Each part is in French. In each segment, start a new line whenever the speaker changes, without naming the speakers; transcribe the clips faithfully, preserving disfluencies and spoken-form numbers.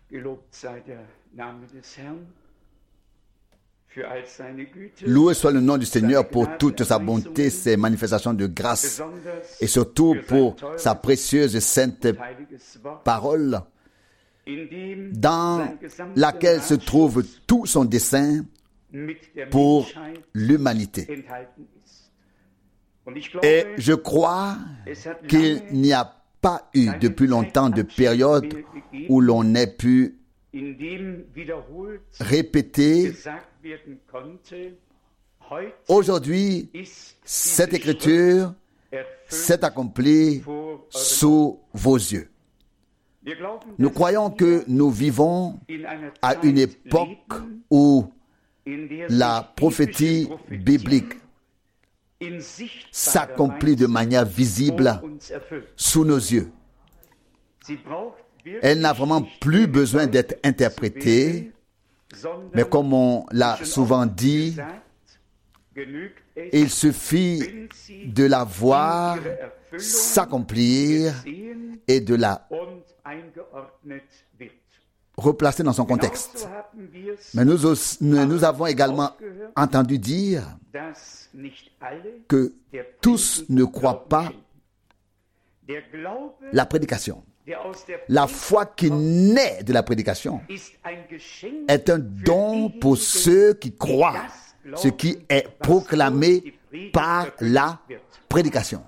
Loué soit le nom du Seigneur pour toute sa bonté, ses manifestations de grâce et surtout pour sa précieuse et sainte parole dans laquelle se trouve tout son dessein pour l'humanité. Et je crois qu'il n'y a pas eu depuis longtemps de période où l'on ait pu répéter aujourd'hui cette écriture s'est accomplie sous vos yeux. Nous croyons que nous vivons à une époque où la prophétie biblique s'accomplit de manière visible sous nos yeux. Elle n'a vraiment plus besoin d'être interprétée, mais comme on l'a souvent dit, il suffit de la voir s'accomplir et de la replacer dans son contexte. Mais nous, aussi, nous avons également entendu dire que tous ne croient pas la prédication. La foi qui naît de la prédication est un don pour ceux qui croient ce qui est proclamé par la prédication.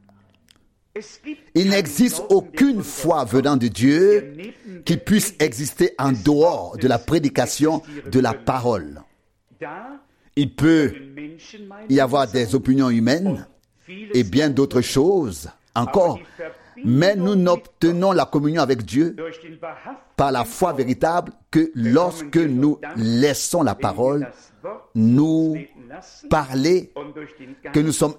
Il n'existe aucune foi venant de Dieu qui puisse exister en dehors de la prédication de la parole. Il peut y avoir des opinions humaines et bien d'autres choses encore, mais nous n'obtenons la communion avec Dieu par la foi véritable que lorsque nous laissons la parole nous parler, que nous sommes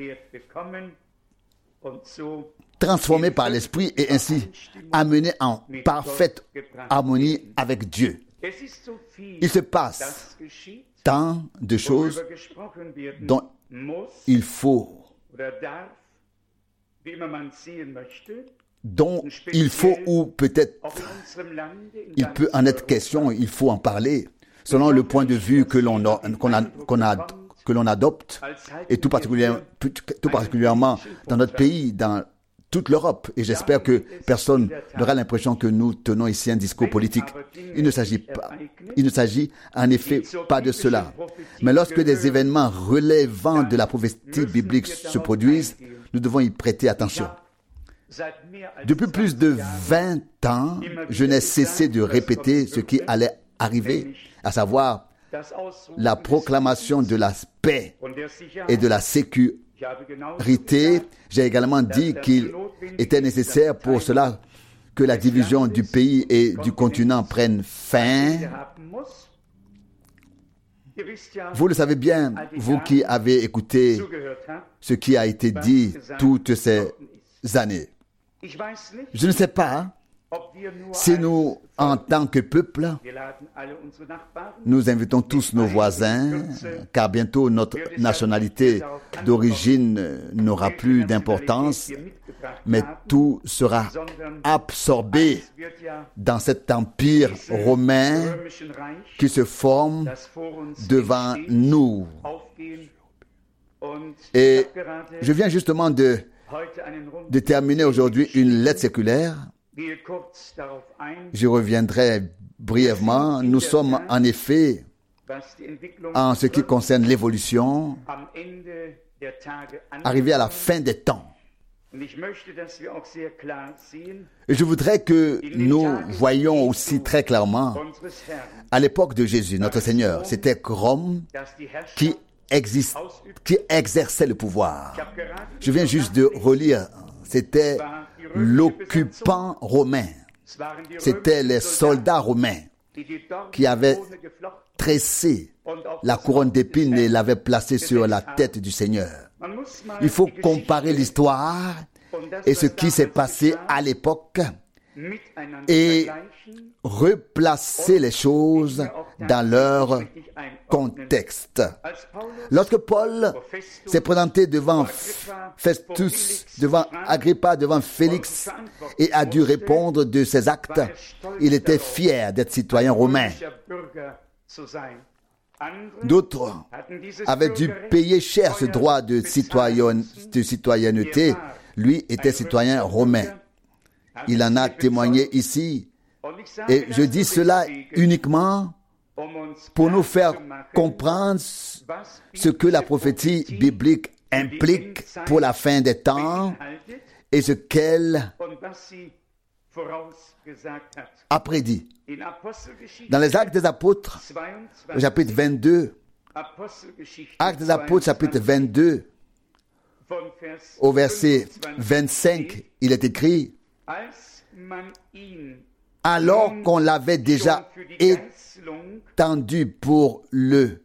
transformés par l'Esprit et ainsi amenés en parfaite harmonie avec Dieu. Il se passe tant de choses dont il faut dont il faut ou peut-être il peut en être question, il faut en parler selon le point de vue que l'on a, qu'on a, qu'on a, que l'on adopte et tout particulièrement, tout particulièrement dans notre pays, dans toute l'Europe. Et j'espère que personne n'aura l'impression que nous tenons ici un discours politique. Il ne s'agit pas, il ne s'agit en effet pas de cela. Mais lorsque des événements relevant de la prophétie biblique se produisent, nous devons y prêter attention. Depuis plus de vingt ans, je n'ai cessé de répéter ce qui allait arriver, à savoir la proclamation de la paix et de la sécurité. J'ai également dit qu'il était nécessaire pour cela que la division du pays et du continent prenne fin. Vous le savez bien, vous qui avez écouté ce qui a été dit toutes ces années. Je ne sais pas si nous, en tant que peuple, nous invitons tous nos voisins, car bientôt notre nationalité d'origine n'aura plus d'importance, mais tout sera absorbé dans cet empire romain qui se forme devant nous. Et je viens justement de, de terminer aujourd'hui une lettre séculaire. Je reviendrai brièvement. Nous sommes en effet, en ce qui concerne l'évolution, arrivés à la fin des temps. Et je voudrais que nous voyions aussi très clairement, à l'époque de Jésus, notre Seigneur, c'était Rome qui, existe, qui exerçait le pouvoir. Je viens juste de relire, c'était l'occupant romain. C'était les soldats romains qui avaient tressé la couronne d'épines et l'avaient placée sur la tête du Seigneur. Il faut comparer l'histoire et ce qui s'est passé à l'époque et replacer les choses dans leur contexte. Lorsque Paul s'est présenté devant Festus, devant Agrippa, devant Félix et a dû répondre de ses actes, il était fier d'être citoyen romain. D'autres avaient dû payer cher ce droit de, citoyen, de citoyenneté. Lui était citoyen romain. Il en a témoigné ici. Et je dis cela uniquement pour nous faire comprendre ce que la prophétie biblique implique pour la fin des temps et ce qu'elle a prédit. Dans les Actes des Apôtres, au chapitre vingt-deux, Actes des Apôtres, chapitre vingt-deux, au verset vingt-cinq, il est écrit: alors qu'on l'avait déjà étendu pour le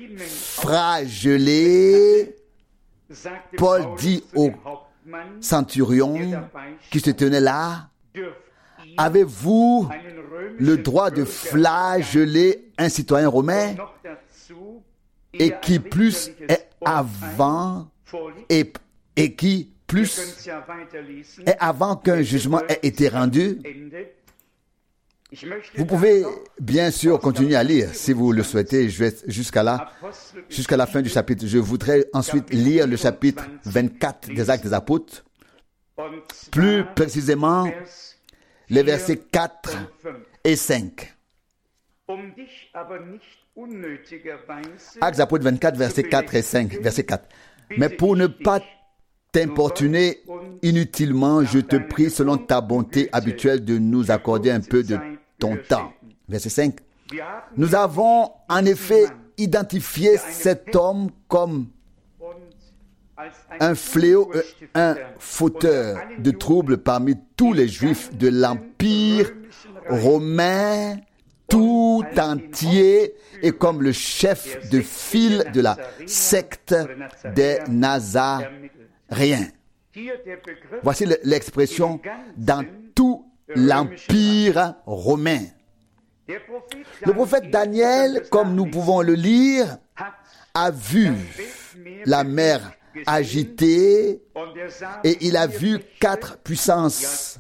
flageller, Paul dit au centurion qui se tenait là: avez-vous le droit de flageller un citoyen romain, et qui plus est avant et, et qui plus est avant qu'un jugement ait été rendu? Vous pouvez bien sûr continuer à lire si vous le souhaitez. Je vais jusqu'à là, jusqu'à la fin du chapitre. Je voudrais ensuite lire le chapitre vingt-quatre des Actes des Apôtres, plus précisément les versets quatre et cinq. Actes des Apôtres vingt-quatre, versets quatre et cinq. Verset quatre. Mais pour ne pas t'importuner inutilement, je te prie, selon ta bonté habituelle, de nous accorder un peu de ton temps. Verset cinq. Nous avons en effet identifié cet homme comme un fléau, un fauteur de troubles parmi tous les Juifs de l'Empire romain tout entier, et comme le chef de file de la secte des Nazaréens. Voici l'expression dans tout l'Empire romain. Le prophète Daniel, comme nous pouvons le lire, a vu la mer agitée et il a vu quatre puissances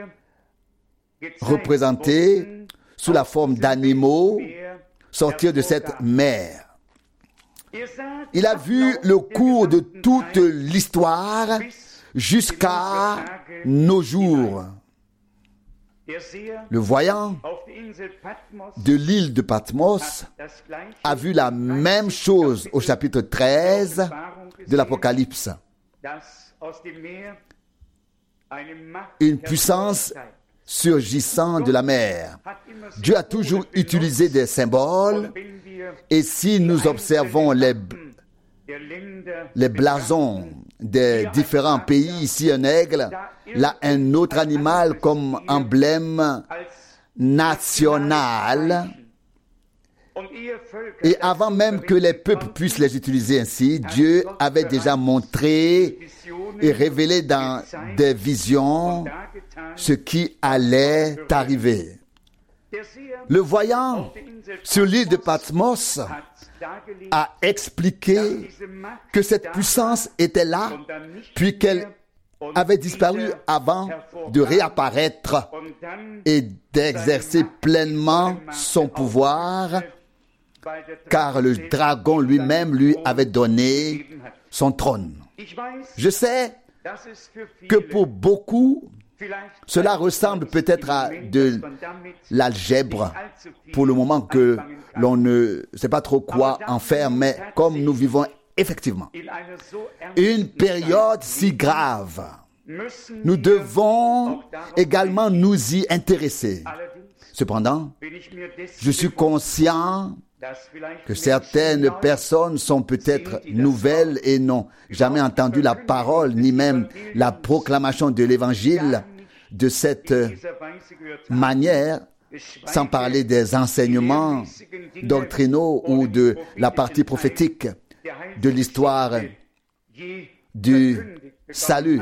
représentées sous la forme d'animaux sortir de cette mer. Il a vu le cours de toute l'histoire jusqu'à nos jours. Le voyant de l'île de Patmos a vu la même chose au chapitre treize de l'Apocalypse. Une puissance surgissant de la mer. Dieu a toujours utilisé des symboles, et si nous observons les, les blasons des différents pays, ici un aigle, là un autre animal comme emblème national, et avant même que les peuples puissent les utiliser ainsi, Dieu avait déjà montré et révélé dans des visions ce qui allait arriver. Le voyant sur l'île de Patmos a expliqué que cette puissance était là, puis qu'elle avait disparu avant de réapparaître et d'exercer pleinement son pouvoir, car le dragon lui-même lui avait donné son trône. Je sais que pour beaucoup, cela ressemble peut-être à de l'algèbre pour le moment, que l'on ne sait pas trop quoi en faire, mais comme nous vivons effectivement une période si grave, nous devons également nous y intéresser. Cependant, je suis conscient que certaines personnes sont peut-être nouvelles et n'ont jamais entendu la parole, ni même la proclamation de l'Évangile de cette manière, sans parler des enseignements doctrinaux ou de la partie prophétique de l'histoire du salut.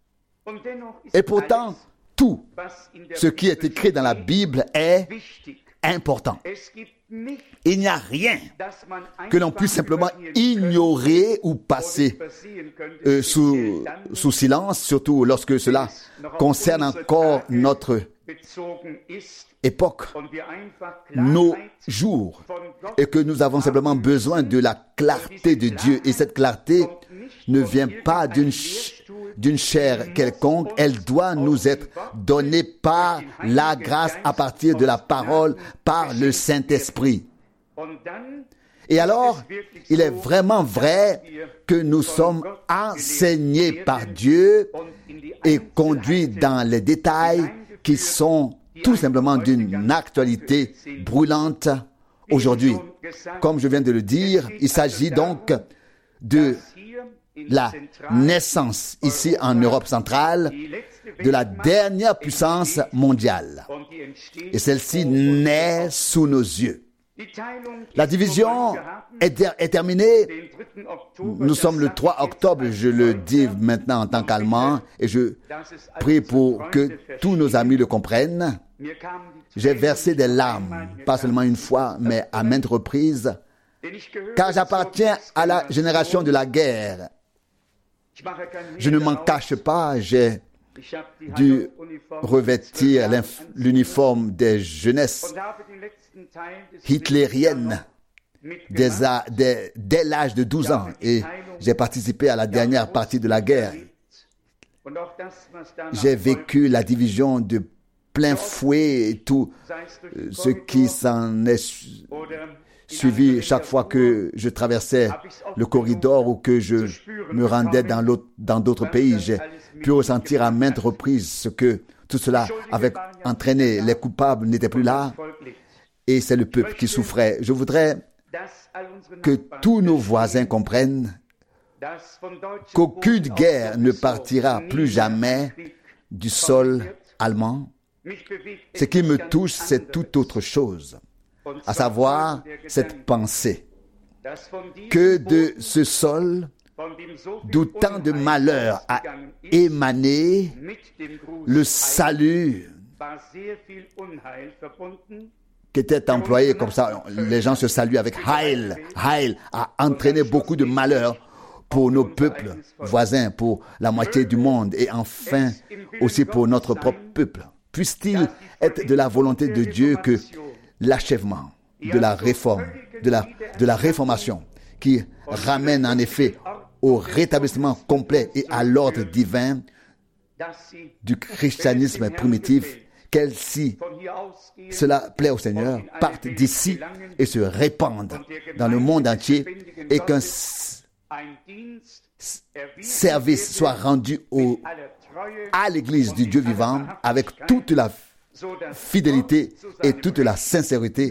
Et pourtant, tout ce qui est écrit dans la Bible est important. Il n'y a rien que l'on puisse simplement ignorer ou passer euh, sous, sous silence, surtout lorsque cela concerne encore notre époque, nos jours, et que nous avons simplement besoin de la clarté de Dieu. Et cette clarté ne vient pas d'une ch- d'une chair quelconque, elle doit nous être donnée par la grâce à partir de la parole, par le Saint-Esprit. Et alors, il est vraiment vrai que nous sommes enseignés par Dieu et conduits dans les détails qui sont tout simplement d'une actualité brûlante aujourd'hui. Comme je viens de le dire, il s'agit donc de la naissance ici en Europe centrale de la dernière puissance mondiale. Et celle-ci naît sous nos yeux. La division est, ter- est terminée. Nous sommes le trois octobre, je le dis maintenant en tant qu'Allemand, et je prie pour que tous nos amis le comprennent. J'ai versé des larmes, pas seulement une fois, mais à maintes reprises, car j'appartiens à la génération de la guerre. Je ne m'en cache pas, j'ai dû revêtir l'uniforme des jeunesses hitlériennes dès, dès, dès l'âge de douze ans et j'ai participé à la dernière partie de la guerre. J'ai vécu la division de plein fouet et tout ce qui s'en est suivi chaque fois que je traversais le corridor ou que je me rendais dans, l'autre, dans d'autres pays. J'ai pu ressentir à maintes reprises ce que tout cela avait entraîné. Les coupables n'étaient plus là et c'est le peuple qui souffrait. Je voudrais que tous nos voisins comprennent qu'aucune guerre ne partira plus jamais du sol allemand. Ce qui me touche, c'est tout autre chose, à savoir cette pensée que de ce sol, d'où tant de malheur a émané, le salut qui était employé comme ça, les gens se saluent avec Heil, Heil a entraîné beaucoup de malheur pour nos peuples voisins, pour la moitié du monde et enfin aussi pour notre propre peuple. Puisse-t-il être de la volonté de Dieu que l'achèvement de la réforme, de la, de la réformation, qui ramène en effet au rétablissement complet et à l'ordre divin du christianisme primitif, qu'elle, si cela plaît au Seigneur, parte d'ici et se répande dans le monde entier et qu'un service soit rendu au, à l'Église du Dieu vivant avec toute la fidélité et toute la sincérité,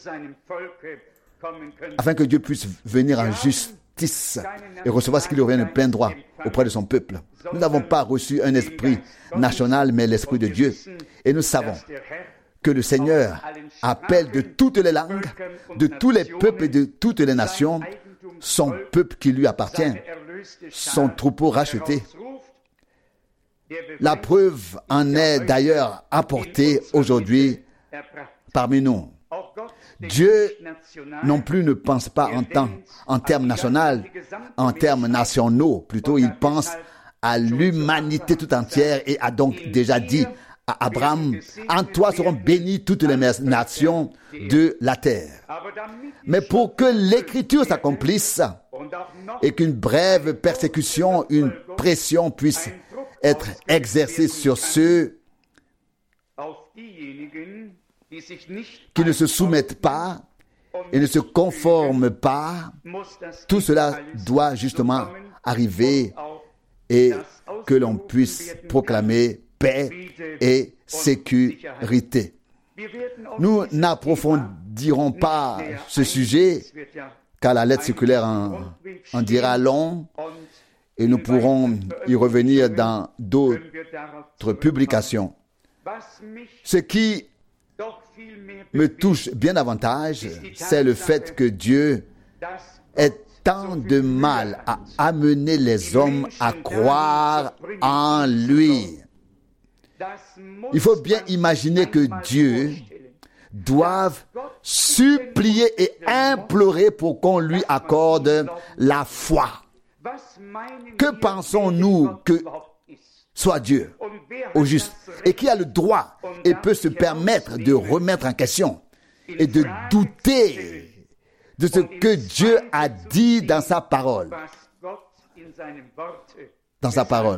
afin que Dieu puisse venir en justice et recevoir ce qui lui revient de plein droit auprès de son peuple. Nous n'avons pas reçu un esprit national, mais l'esprit de Dieu. Et nous savons que le Seigneur appelle de toutes les langues, de tous les peuples et de toutes les nations, son peuple qui lui appartient, son troupeau racheté. La preuve en est d'ailleurs apportée aujourd'hui parmi nous. Dieu non plus ne pense pas en, temps, en termes nationaux, en termes nationaux. Plutôt, il pense à l'humanité tout entière et a donc déjà dit à Abraham, en toi seront bénies toutes les nations de la terre. Mais pour que l'écriture s'accomplisse et qu'une brève persécution, une pression puisse être exercée sur ceux qui ne se soumettent pas et ne se conforment pas, tout cela doit justement arriver et que l'on puisse proclamer paix et sécurité. Nous n'approfondirons pas ce sujet, car la lettre circulaire en, en dira long, et nous pourrons y revenir dans d'autres publications. Ce qui me touche bien davantage, c'est le fait que Dieu ait tant de mal à amener les hommes à croire en lui. Il faut bien imaginer que Dieu, doivent supplier et implorer pour qu'on lui accorde la foi. Que pensons-nous que soit Dieu au juste? Et qui a le droit et peut se permettre de remettre en question et de douter de ce que Dieu a dit dans sa parole? Dans sa parole.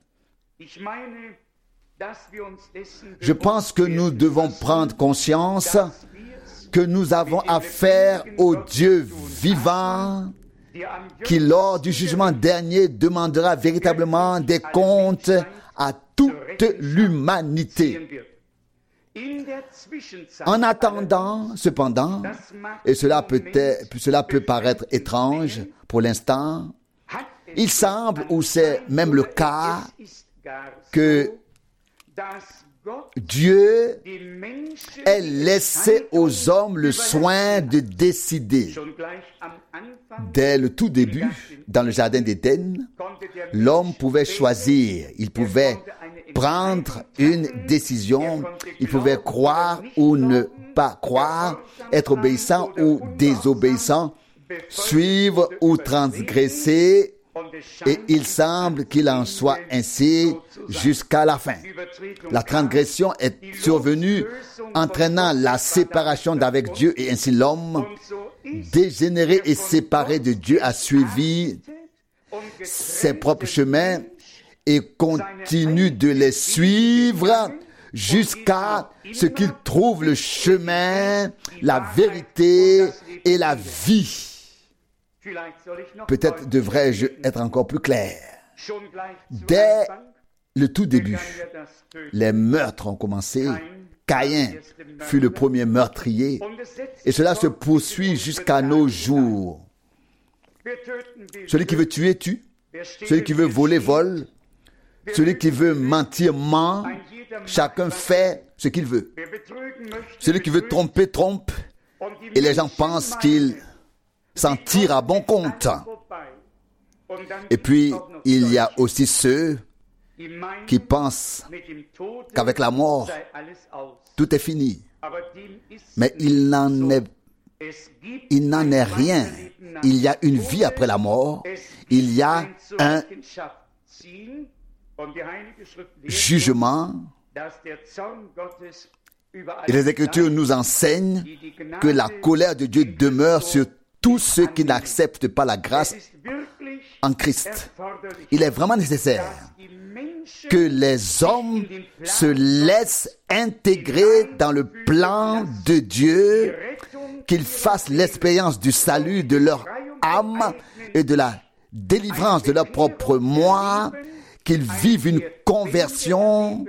Je pense que nous devons prendre conscience que nous avons affaire au Dieu vivant qui, lors du jugement dernier, demandera véritablement des comptes à toute l'humanité. En attendant, cependant, et cela peut, être, cela peut paraître étrange pour l'instant, il semble, ou c'est même le cas, que Dieu ait laissé aux hommes le soin de décider. Dès le tout début, dans le jardin d'Éden, l'homme pouvait choisir, il pouvait prendre une décision, il pouvait croire ou ne pas croire, être obéissant ou désobéissant, suivre ou transgresser, et il semble qu'il en soit ainsi jusqu'à la fin. La transgression est survenue, entraînant la séparation d'avec Dieu, et ainsi l'homme, dégénéré et séparé de Dieu, a suivi ses propres chemins et continue de les suivre jusqu'à ce qu'il trouve le chemin, la vérité et la vie. Peut-être devrais-je être encore plus clair. Dès le tout début, les meurtres ont commencé. Caïn fut le premier meurtrier, et cela se poursuit jusqu'à nos jours. Celui qui veut tuer, tue. Celui qui veut voler, vole. Celui qui veut mentir, ment. Chacun fait ce qu'il veut. Celui qui veut tromper, trompe. Et les gens pensent qu'ils s'en tirent à bon compte. Et puis, il y a aussi ceux qui pensent qu'avec la mort, tout est fini. Mais il n'en est, il n'en est rien. Il y a une vie après la mort. Il y a un jugement. Et les Écritures nous enseignent que la colère de Dieu demeure sur tous ceux qui n'acceptent pas la grâce en Christ. Il est vraiment nécessaire que les hommes se laissent intégrer dans le plan de Dieu, qu'ils fassent l'expérience du salut de leur âme et de la délivrance de leur propre moi, qu'ils vivent une conversion,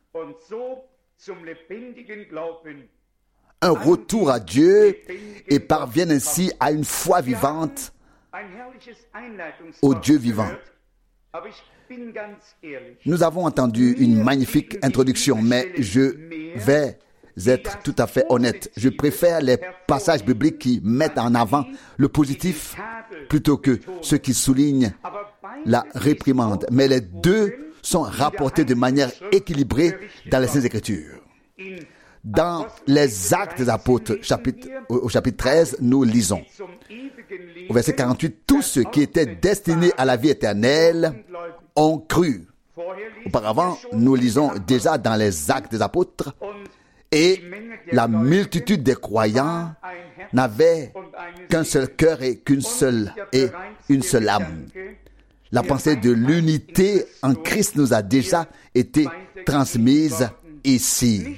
un retour à Dieu et parviennent ainsi à une foi vivante au Dieu vivant. Nous avons entendu une magnifique introduction, mais je vais être tout à fait honnête. Je préfère les passages bibliques qui mettent en avant le positif plutôt que ceux qui soulignent la réprimande. Mais les deux sont rapportés de manière équilibrée dans les Saintes Écritures. Dans les Actes des Apôtres, chapitre, au chapitre treize, nous lisons, au verset quarante-huit, « Tous ceux qui étaient destinés à la vie éternelle ont cru. » Auparavant, nous lisons déjà dans les Actes des Apôtres, et la multitude des croyants n'avait qu'un seul cœur et qu'une seule et une seule âme. La pensée de l'unité en Christ nous a déjà été transmise ici.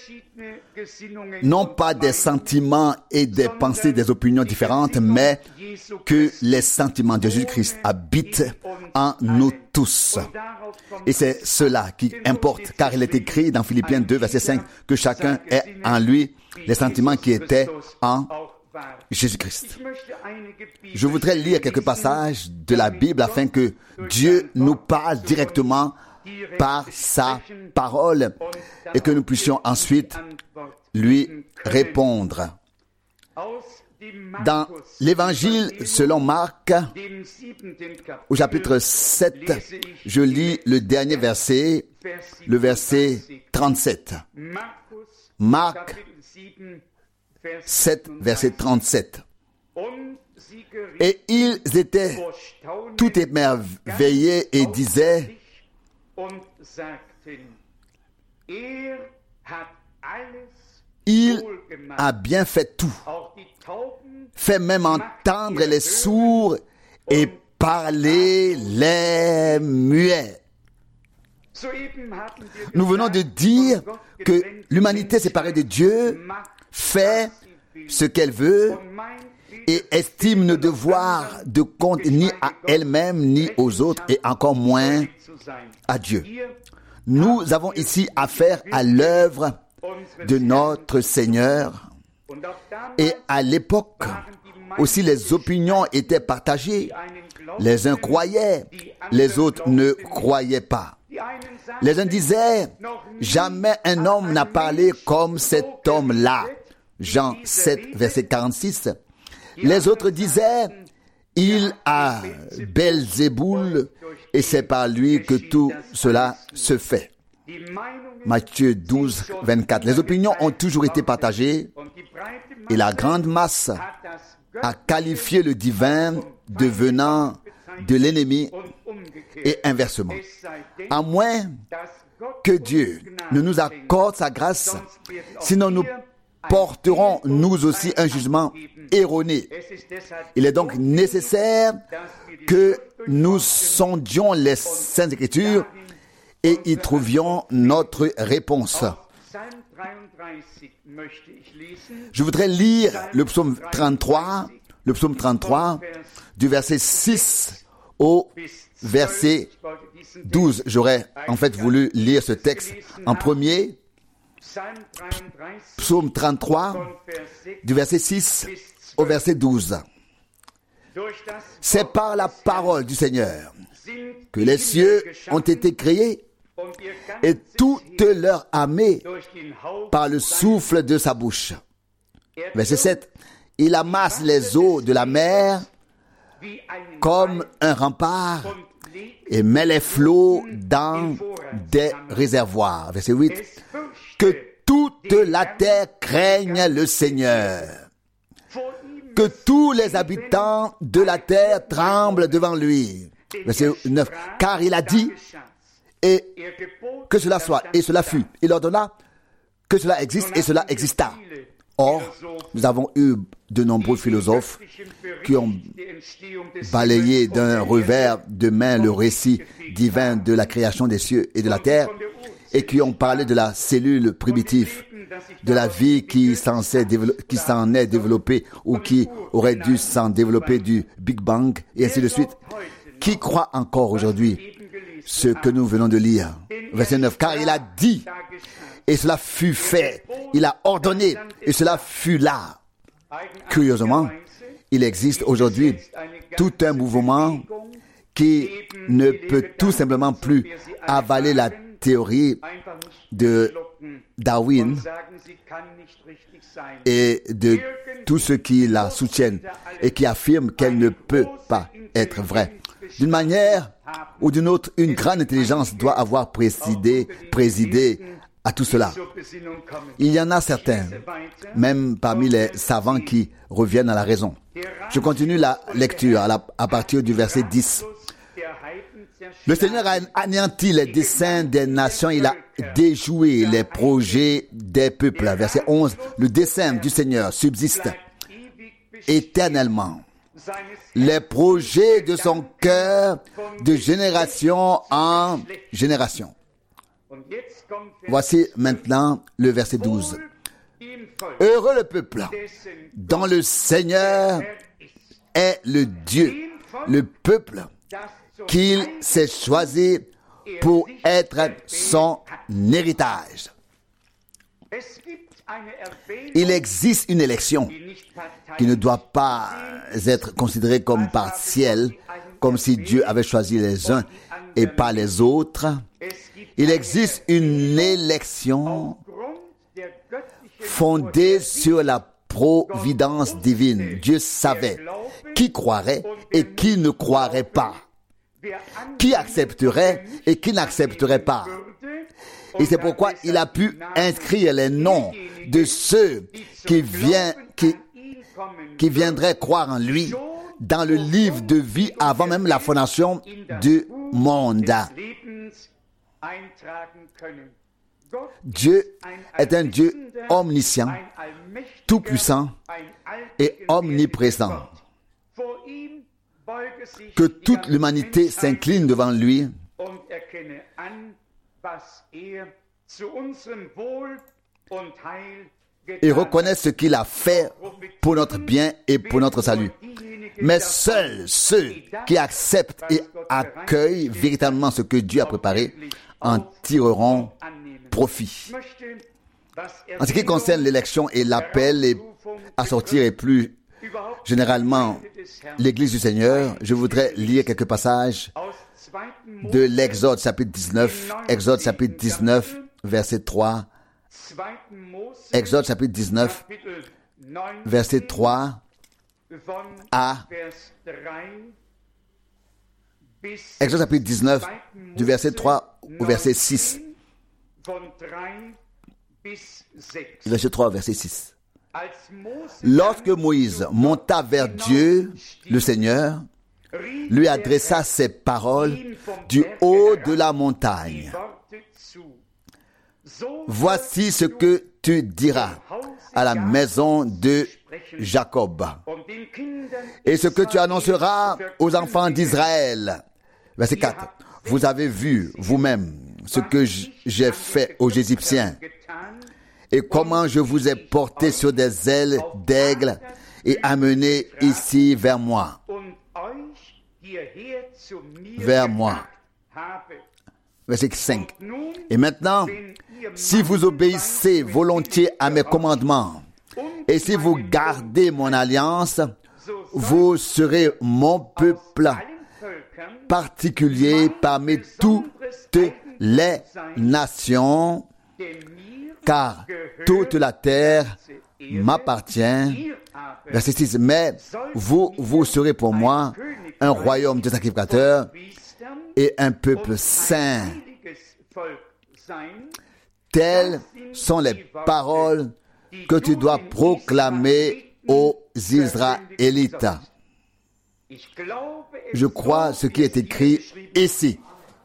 Non pas des sentiments et des pensées, des opinions différentes, mais que les sentiments de Jésus-Christ habitent en nous tous. Et c'est cela qui importe, car il est écrit dans Philippiens deux, verset cinq, que chacun ait en lui les sentiments qui étaient en Jésus-Christ. Je voudrais lire quelques passages de la Bible afin que Dieu nous parle directement par sa parole et que nous puissions ensuite lui répondre. Dans l'Évangile selon Marc, au chapitre sept, je lis le dernier verset, le verset trente-sept. Marc sept, verset trente-sept. Et ils étaient tout émerveillés et disaient, il a bien fait tout, fait même entendre les sourds et parler les muets. Nous venons de dire que l'humanité séparée de Dieu fait ce qu'elle veut et estime ne devoir de compte ni à elle-même ni aux autres et encore moins à Dieu. Nous avons ici affaire à l'œuvre de notre Seigneur et à l'époque aussi les opinions étaient partagées. Les uns croyaient, les autres ne croyaient pas. Les uns disaient, jamais un homme n'a parlé comme cet homme-là. Jean sept, verset quarante-six. Les autres disaient, il a Belzéboul et c'est par lui que tout cela se fait. Matthieu douze, vingt-quatre. Les opinions ont toujours été partagées et la grande masse a qualifié le divin de venant de l'ennemi et inversement. À moins que Dieu ne nous accorde sa grâce, sinon nous porterons nous aussi un jugement erroné. Il est donc nécessaire que nous sondions les Saintes Écritures et y trouvions notre réponse. Je voudrais lire le psaume trente-trois, le psaume trente-trois, du verset six au verset douze. J'aurais en fait voulu lire ce texte en premier. Psaume trente-trois, du verset six au verset douze. C'est par la parole du Seigneur que les cieux ont été créés et toute leur armée par le souffle de sa bouche. Verset sept. Il amasse les eaux de la mer comme un rempart et met les flots dans des réservoirs. Verset huit. Que toute la terre craigne le Seigneur. Que tous les habitants de la terre tremblent devant lui. Verset neuf. Car il a dit, et que cela soit, et cela fut. Il ordonna que cela existe, et cela exista. Or, nous avons eu de nombreux philosophes qui ont balayé d'un revers de main le récit divin de la création des cieux et de la terre, et qui ont parlé de la cellule primitive, de la vie qui s'en est développée ou qui aurait dû s'en développer du Big Bang, et ainsi de suite. Qui croit encore aujourd'hui ce que nous venons de lire? Verset neuf. Car il a dit, et cela fut fait. Il a ordonné, et cela fut là. Curieusement, il existe aujourd'hui tout un mouvement qui ne peut tout simplement plus avaler la théorie de Darwin et de tous ceux qui la soutiennent et qui affirment qu'elle ne peut pas être vraie. D'une manière ou d'une autre, une grande intelligence doit avoir présidé, présidé à tout cela. Il y en a certains, même parmi les savants, qui reviennent à la raison. Je continue la lecture à, la, à partir du verset dix. Le Seigneur a anéanti les desseins des nations, il a déjoué les projets des peuples. Verset onze. Le dessein du Seigneur subsiste éternellement. Les projets de son cœur de génération en génération. Voici maintenant le verset douze. Heureux le peuple dont le Seigneur est le Dieu, le peuple qu'il s'est choisi pour être son héritage. Il existe une élection qui ne doit pas être considérée comme partielle, comme si Dieu avait choisi les uns et pas les autres. Il existe une élection fondée sur la providence divine. Dieu savait qui croirait et qui ne croirait pas, qui accepterait et qui n'accepterait pas. Et c'est pourquoi il a pu inscrire les noms de ceux qui, vient, qui, qui viendraient croire en lui dans le livre de vie avant même la fondation du monde. Dieu est un Dieu omniscient, tout-puissant et omniprésent. Que toute l'humanité s'incline devant lui et reconnaisse ce qu'il a fait pour notre bien et pour notre salut. Mais seuls ceux qui acceptent et accueillent véritablement ce que Dieu a préparé en tireront profit. En ce qui concerne l'élection et l'appel à sortir et plus généralement l'Église du Seigneur, je voudrais lire quelques passages de l'Exode chapitre dix-neuf, Exode chapitre dix-neuf, verset trois, Exode chapitre dix-neuf, verset trois à Exode chapitre dix-neuf, du verset trois au verset six. Verset trois, verset six. Lorsque Moïse monta vers Dieu, le Seigneur, lui adressa ces paroles du haut de la montagne. Voici ce que tu diras à la maison de Jacob et ce que tu annonceras aux enfants d'Israël. Verset quatre. Vous avez vu vous-même ce que j'ai fait aux Égyptiens et comment je vous ai porté sur des ailes d'aigle et amené ici vers moi. Vers moi. Verset cinq. Et maintenant, si vous obéissez volontiers à mes commandements et si vous gardez mon alliance, vous serez mon peuple particulier parmi toutes les nations, car toute la terre m'appartient. Verset six. Mais vous, vous serez pour moi un royaume de sacrificateurs et un peuple saint. Telles sont les paroles que tu dois proclamer aux Israélites. Je crois ce qui est écrit ici.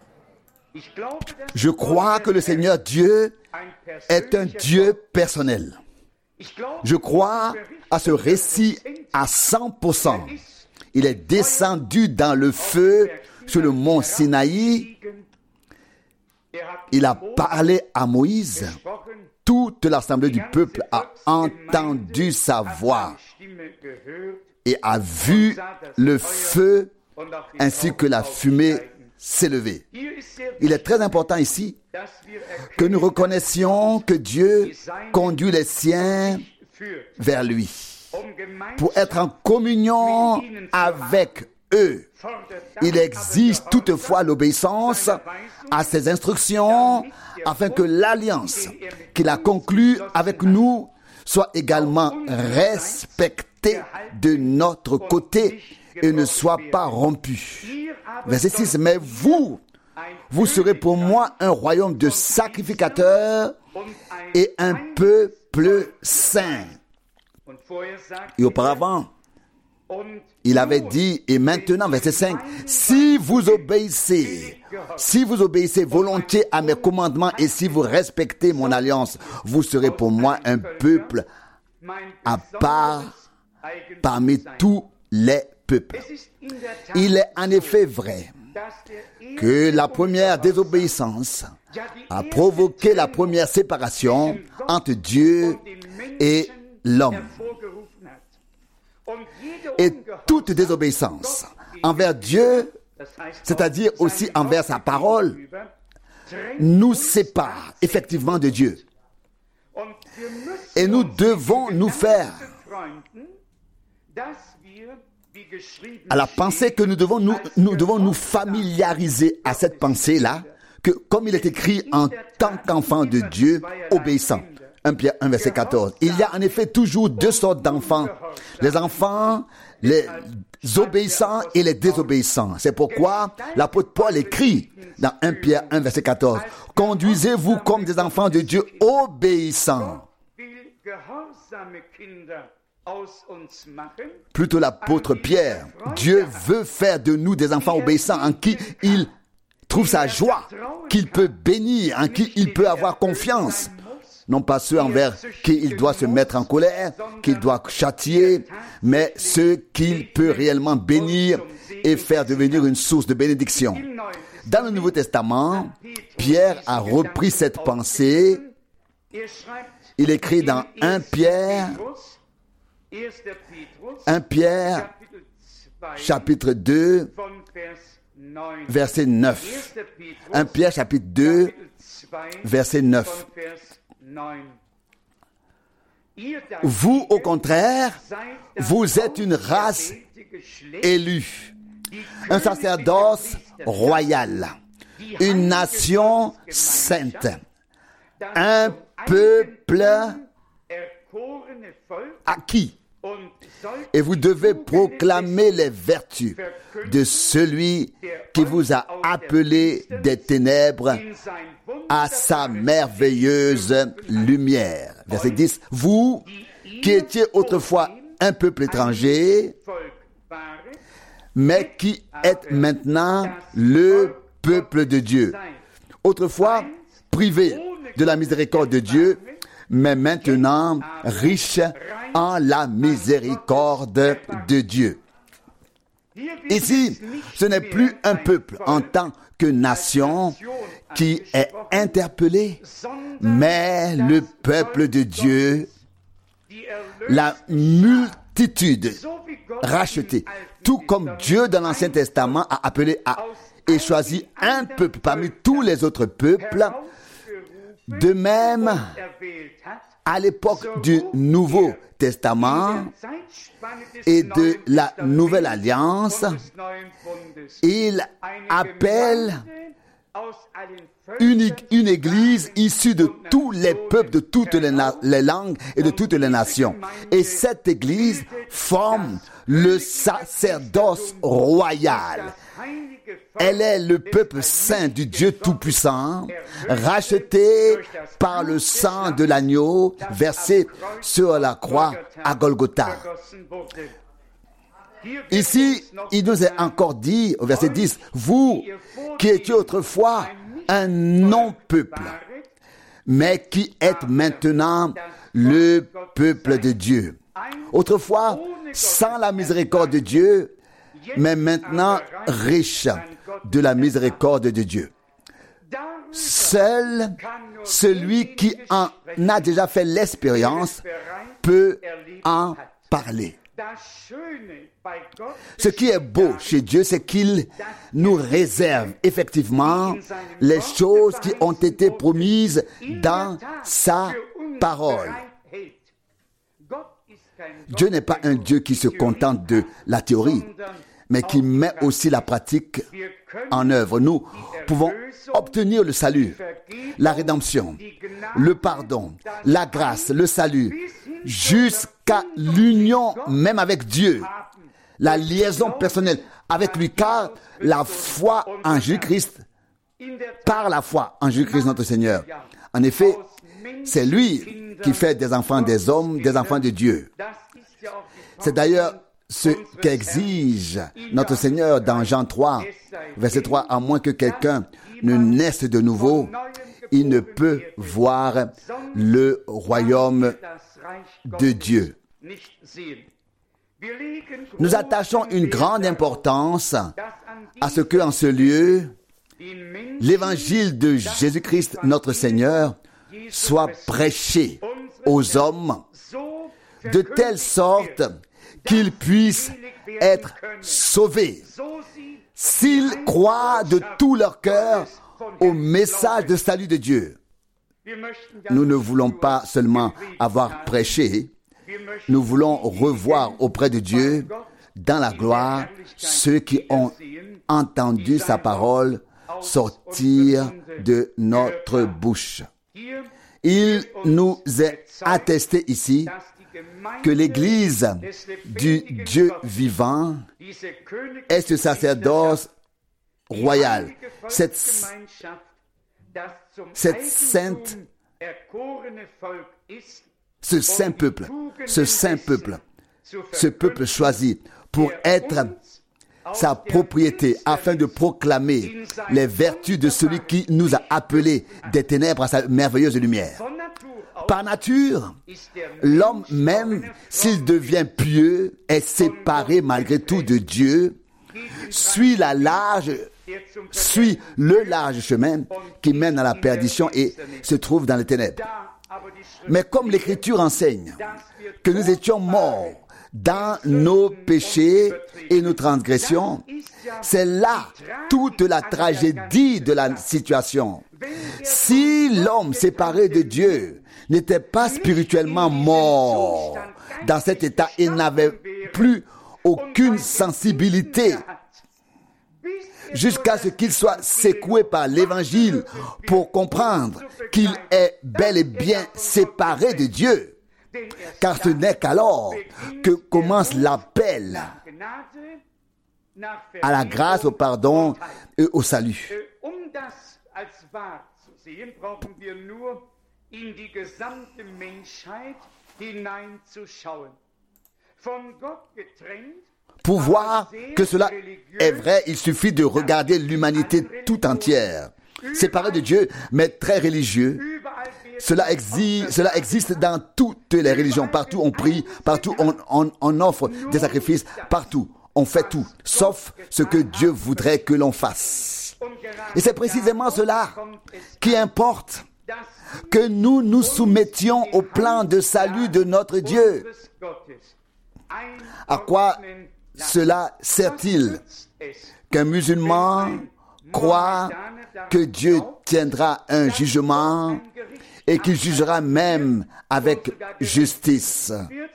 Je crois que le Seigneur Dieu est un Dieu personnel. Je crois à ce récit à cent pour cent. Il est descendu dans le feu sur le mont Sinaï. Il a parlé à Moïse. Toute l'assemblée du peuple a entendu sa voix et a vu le feu ainsi que la fumée s'élever. Il est très important ici que nous reconnaissions que Dieu conduit les siens vers lui pour être en communion avec eux. Il exige toutefois l'obéissance à ses instructions afin que l'alliance qu'il a conclue avec nous soit également respectée de notre côté et ne soit pas rompue. Verset six. Mais vous, vous serez pour moi un royaume de sacrificateurs et un peuple saint. Et auparavant, il avait dit, et maintenant, verset cinq, si vous obéissez, si vous obéissez volontiers à mes commandements et si vous respectez mon alliance, vous serez pour moi un peuple à part parmi tous les peuples. Il est en effet vrai que la première désobéissance a provoqué la première séparation entre Dieu et l'homme. Et toute désobéissance envers Dieu, c'est-à-dire aussi envers sa parole, nous sépare effectivement de Dieu. Et nous devons nous faire à la pensée que nous devons nous, nous devons nous familiariser à cette pensée-là, que comme il est écrit en tant qu'enfant de Dieu, obéissant. un Pierre un, verset quatorze. Il y a en effet toujours deux sortes d'enfants. Les enfants, les obéissants et les désobéissants. C'est pourquoi l'apôtre Paul écrit dans un Pierre un, verset quatorze. Conduisez-vous comme des enfants de Dieu obéissants. Plutôt l'apôtre Pierre, Dieu veut faire de nous des enfants obéissants en qui il trouve sa joie, qu'il peut bénir, en qui il peut avoir confiance. Non pas ceux envers qui il doit se mettre en colère, qu'il doit châtier, mais ceux qu'il peut réellement bénir et faire devenir une source de bénédiction. Dans le Nouveau Testament, Pierre a repris cette pensée. Il écrit dans un Pierre, un Pierre, chapitre deux, verset neuf. un Pierre, chapitre deux, verset neuf. Vous, au contraire, vous êtes une race élue, un sacerdoce royal, une nation sainte, un peuple acquis. Et vous devez proclamer les vertus de celui qui vous a appelé des ténèbres à sa merveilleuse lumière. Verset dix. Vous qui étiez autrefois un peuple étranger, mais qui êtes maintenant le peuple de Dieu. Autrefois privé de la miséricorde de Dieu, mais maintenant riche en la miséricorde de Dieu. Ici, ce n'est plus un peuple en tant que nation qui est interpellé, mais le peuple de Dieu, la multitude rachetée, tout comme Dieu dans l'Ancien Testament a appelé à et choisi un peuple parmi tous les autres peuples. De même, à l'époque du Nouveau Testament et de la Nouvelle Alliance, il appelle une, une église issue de tous les peuples, de toutes les, na- les langues et de toutes les nations. Et cette église forme le sacerdoce royal. Elle est le peuple saint du Dieu Tout-Puissant, racheté par le sang de l'agneau versé sur la croix à Golgotha. Ici, il nous est encore dit, au verset dix, « Vous qui étiez autrefois un non-peuple, mais qui êtes maintenant le peuple de Dieu. » Autrefois, sans la miséricorde de Dieu, mais maintenant riche de la miséricorde de Dieu. Seul celui qui en a déjà fait l'expérience peut en parler. Ce qui est beau chez Dieu, c'est qu'il nous réserve effectivement les choses qui ont été promises dans sa parole. Dieu n'est pas un Dieu qui se contente de la théorie, mais qui met aussi la pratique en œuvre. Nous pouvons obtenir le salut, la rédemption, le pardon, la grâce, le salut, jusqu'à l'union même avec Dieu, la liaison personnelle avec lui, car la foi en Jésus-Christ, par la foi en Jésus-Christ notre Seigneur. En effet, c'est lui qui fait des enfants des hommes, des enfants de Dieu. C'est d'ailleurs ce qu'exige notre Seigneur dans Jean trois, verset trois, à moins que quelqu'un ne naisse de nouveau, il ne peut voir le royaume de Dieu. Nous attachons une grande importance à ce que, en ce lieu, l'évangile de Jésus-Christ, notre Seigneur, soit prêché aux hommes de telle sorte qu'ils puissent être sauvés s'ils croient de tout leur cœur au message de salut de Dieu. Nous ne voulons pas seulement avoir prêché, nous voulons revoir auprès de Dieu, dans la gloire, ceux qui ont entendu sa parole sortir de notre bouche. Il nous est attesté ici que l'Église du Dieu vivant est ce sacerdoce royal, cette, cette sainte ce saint peuple, ce saint peuple, ce peuple choisi pour être sa propriété, afin de proclamer les vertus de celui qui nous a appelés des ténèbres à sa merveilleuse lumière. Par nature, l'homme même, s'il devient pieux, est séparé malgré tout de Dieu, suit la large, suit le large chemin qui mène à la perdition et se trouve dans les ténèbres. Mais comme l'Écriture enseigne que nous étions morts dans nos péchés et nos transgressions, c'est là toute la tragédie de la situation. Si l'homme séparé de Dieu n'était pas spirituellement mort dans cet état, il n'avait plus aucune sensibilité jusqu'à ce qu'il soit secoué par l'Évangile pour comprendre qu'il est bel et bien séparé de Dieu. Car ce n'est qu'alors que commence l'appel à la grâce, au pardon et au salut. Pour voir que cela est vrai, il suffit de regarder l'humanité tout entière. Séparée de Dieu, mais très religieux. Cela existe, cela existe dans toutes les religions. Partout on prie, partout on, on, on offre des sacrifices, partout on fait tout, sauf ce que Dieu voudrait que l'on fasse. Et c'est précisément cela qui importe, que nous nous soumettions au plan de salut de notre Dieu. À quoi cela sert-il qu'un musulman croit que Dieu tiendra un jugement et qu'il jugera même avec justice?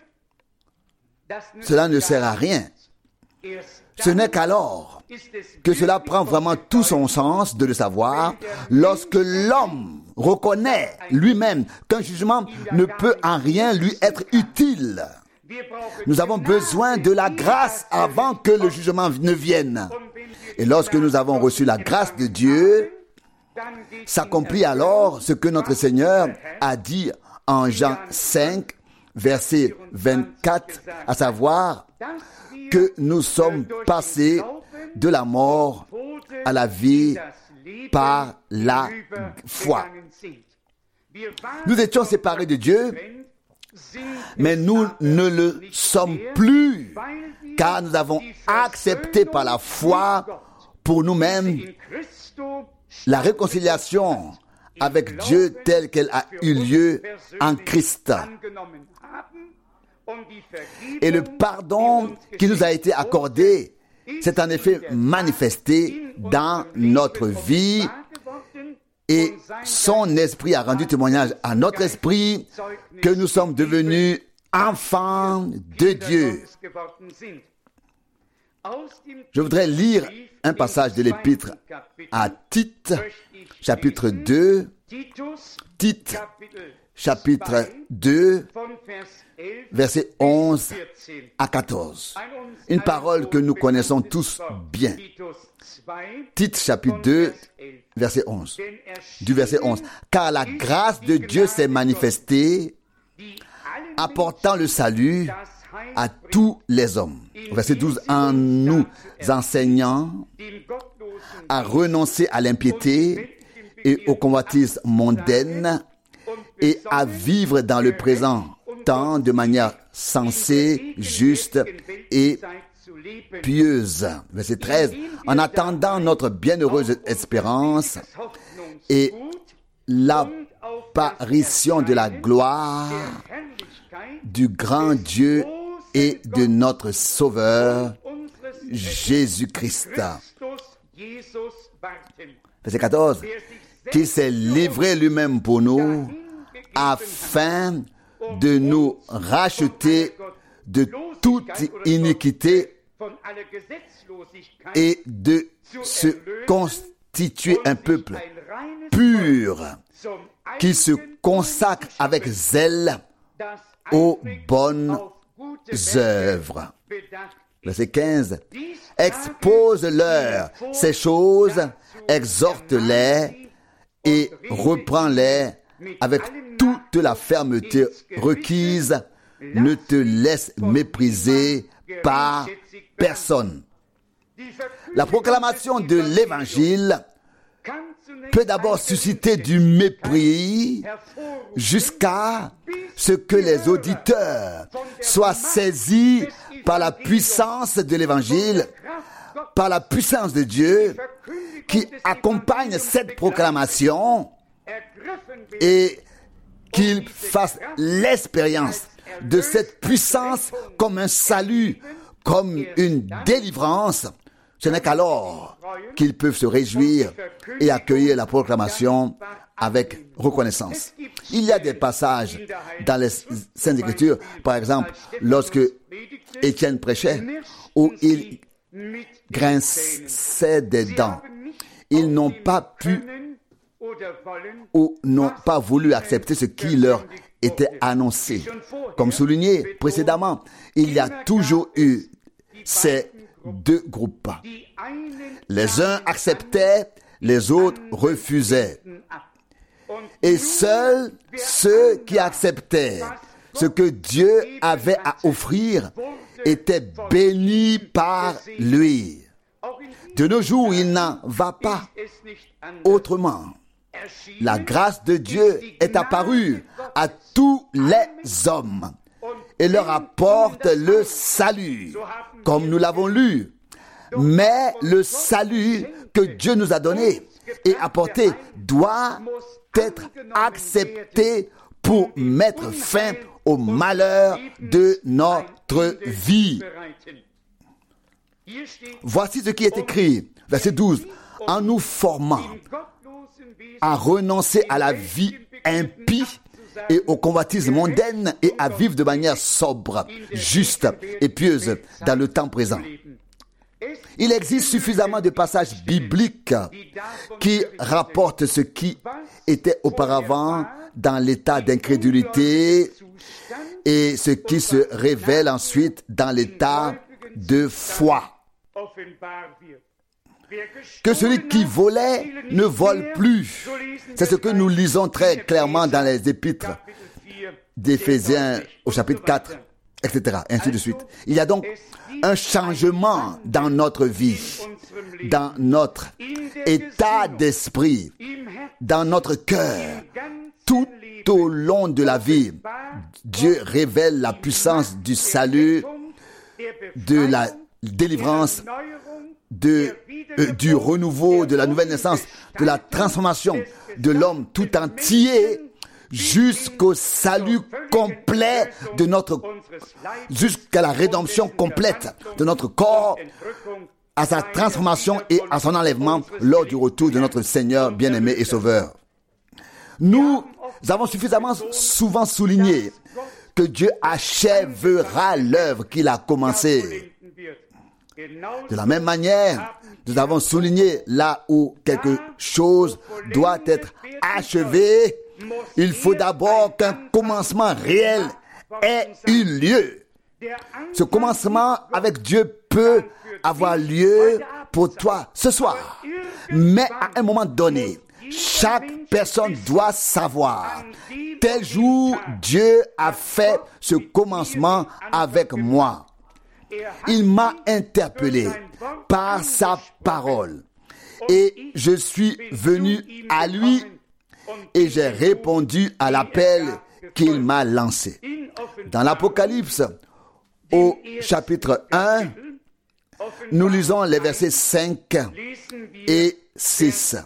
Cela ne sert à rien. Ce n'est qu'alors que cela prend vraiment tout son sens de le savoir, lorsque l'homme reconnaît lui-même qu'un jugement ne peut en rien lui être utile. Nous avons besoin de la grâce avant que le jugement ne vienne. Et lorsque nous avons reçu la grâce de Dieu, s'accomplit alors ce que notre Seigneur a dit en Jean cinq, verset vingt-quatre, à savoir que nous sommes passés de la mort à la vie par la foi. Nous étions séparés de Dieu, mais nous ne le sommes plus, car nous avons accepté par la foi pour nous-mêmes la réconciliation avec Dieu telle qu'elle a eu lieu en Christ. Et le pardon qui nous a été accordé s'est en effet manifesté dans notre vie, et son esprit a rendu témoignage à notre esprit que nous sommes devenus enfants de Dieu. Je voudrais lire un passage de l'épître à Tite, chapitre deux, Tite, chapitre deux, versets onze à quatorze. Une parole que nous connaissons tous bien. Tite, chapitre deux, verset onze. Du verset onze. Car la grâce de Dieu s'est manifestée, apportant le salut à tous les hommes. Verset douze. En nous enseignant à renoncer à l'impiété et aux convoitises mondaines et à vivre dans le présent temps de manière sensée, juste et pieuse. Verset treize. En attendant notre bienheureuse espérance et l'apparition de la gloire du grand Dieu et de notre Sauveur, Jésus-Christ. Verset quatorze. Qui s'est livré lui-même pour nous afin de nous racheter de toute iniquité et de se constituer un peuple pur qui se consacre avec zèle aux bonnes œuvres. Verset quinze. Expose-leur ces choses, exhorte-les et reprends-les avec toute toute la fermeté requise, ne te laisse mépriser par personne. La proclamation de l'Évangile peut d'abord susciter du mépris jusqu'à ce que les auditeurs soient saisis par la puissance de l'Évangile, par la puissance de Dieu qui accompagne cette proclamation et qu'ils fassent l'expérience de cette puissance comme un salut, comme une délivrance. Ce n'est qu'alors qu'ils peuvent se réjouir et accueillir la proclamation avec reconnaissance. Il y a des passages dans les Saintes Écritures, par exemple, lorsque Étienne prêchait, où il grinçait des dents. Ils n'ont pas pu ou n'ont pas voulu accepter ce qui leur était annoncé. Comme souligné précédemment, il y a toujours eu ces deux groupes. Les uns acceptaient, les autres refusaient. Et seuls ceux qui acceptaient ce que Dieu avait à offrir étaient bénis par lui. De nos jours, il n'en va pas autrement. La grâce de Dieu est apparue à tous les hommes et leur apporte le salut, comme nous l'avons lu. Mais le salut que Dieu nous a donné et apporté doit être accepté pour mettre fin au malheur de notre vie. Voici ce qui est écrit, verset douze. En nous formant à renoncer à la vie impie et au convoitisme mondaine et à vivre de manière sobre, juste et pieuse dans le temps présent. Il existe suffisamment de passages bibliques qui rapportent ce qui était auparavant dans l'état d'incrédulité et ce qui se révèle ensuite dans l'état de foi. Que celui qui volait ne vole plus. C'est ce que nous lisons très clairement dans les épîtres d'Éphésiens au chapitre quatre, et cetera, ainsi de suite. Il y a donc un changement dans notre vie, dans notre état d'esprit, dans notre cœur. Tout au long de la vie, Dieu révèle la puissance du salut, de la délivrance, de, euh, du renouveau, de la nouvelle naissance, de la transformation de l'homme tout entier jusqu'au salut complet de notre, jusqu'à la rédemption complète de notre corps, à sa transformation et à son enlèvement lors du retour de notre Seigneur bien-aimé et Sauveur. Nous avons suffisamment souvent souligné que Dieu achèvera l'œuvre qu'il a commencée. De la même manière, nous avons souligné là où quelque chose doit être achevé, il faut d'abord qu'un commencement réel ait eu lieu. Ce commencement avec Dieu peut avoir lieu pour toi ce soir. Mais à un moment donné, chaque personne doit savoir, tel jour, Dieu a fait ce commencement avec moi. Il m'a interpellé par sa parole et je suis venu à lui et j'ai répondu à l'appel qu'il m'a lancé. Dans l'Apocalypse, au chapitre un, nous lisons les versets cinq et six.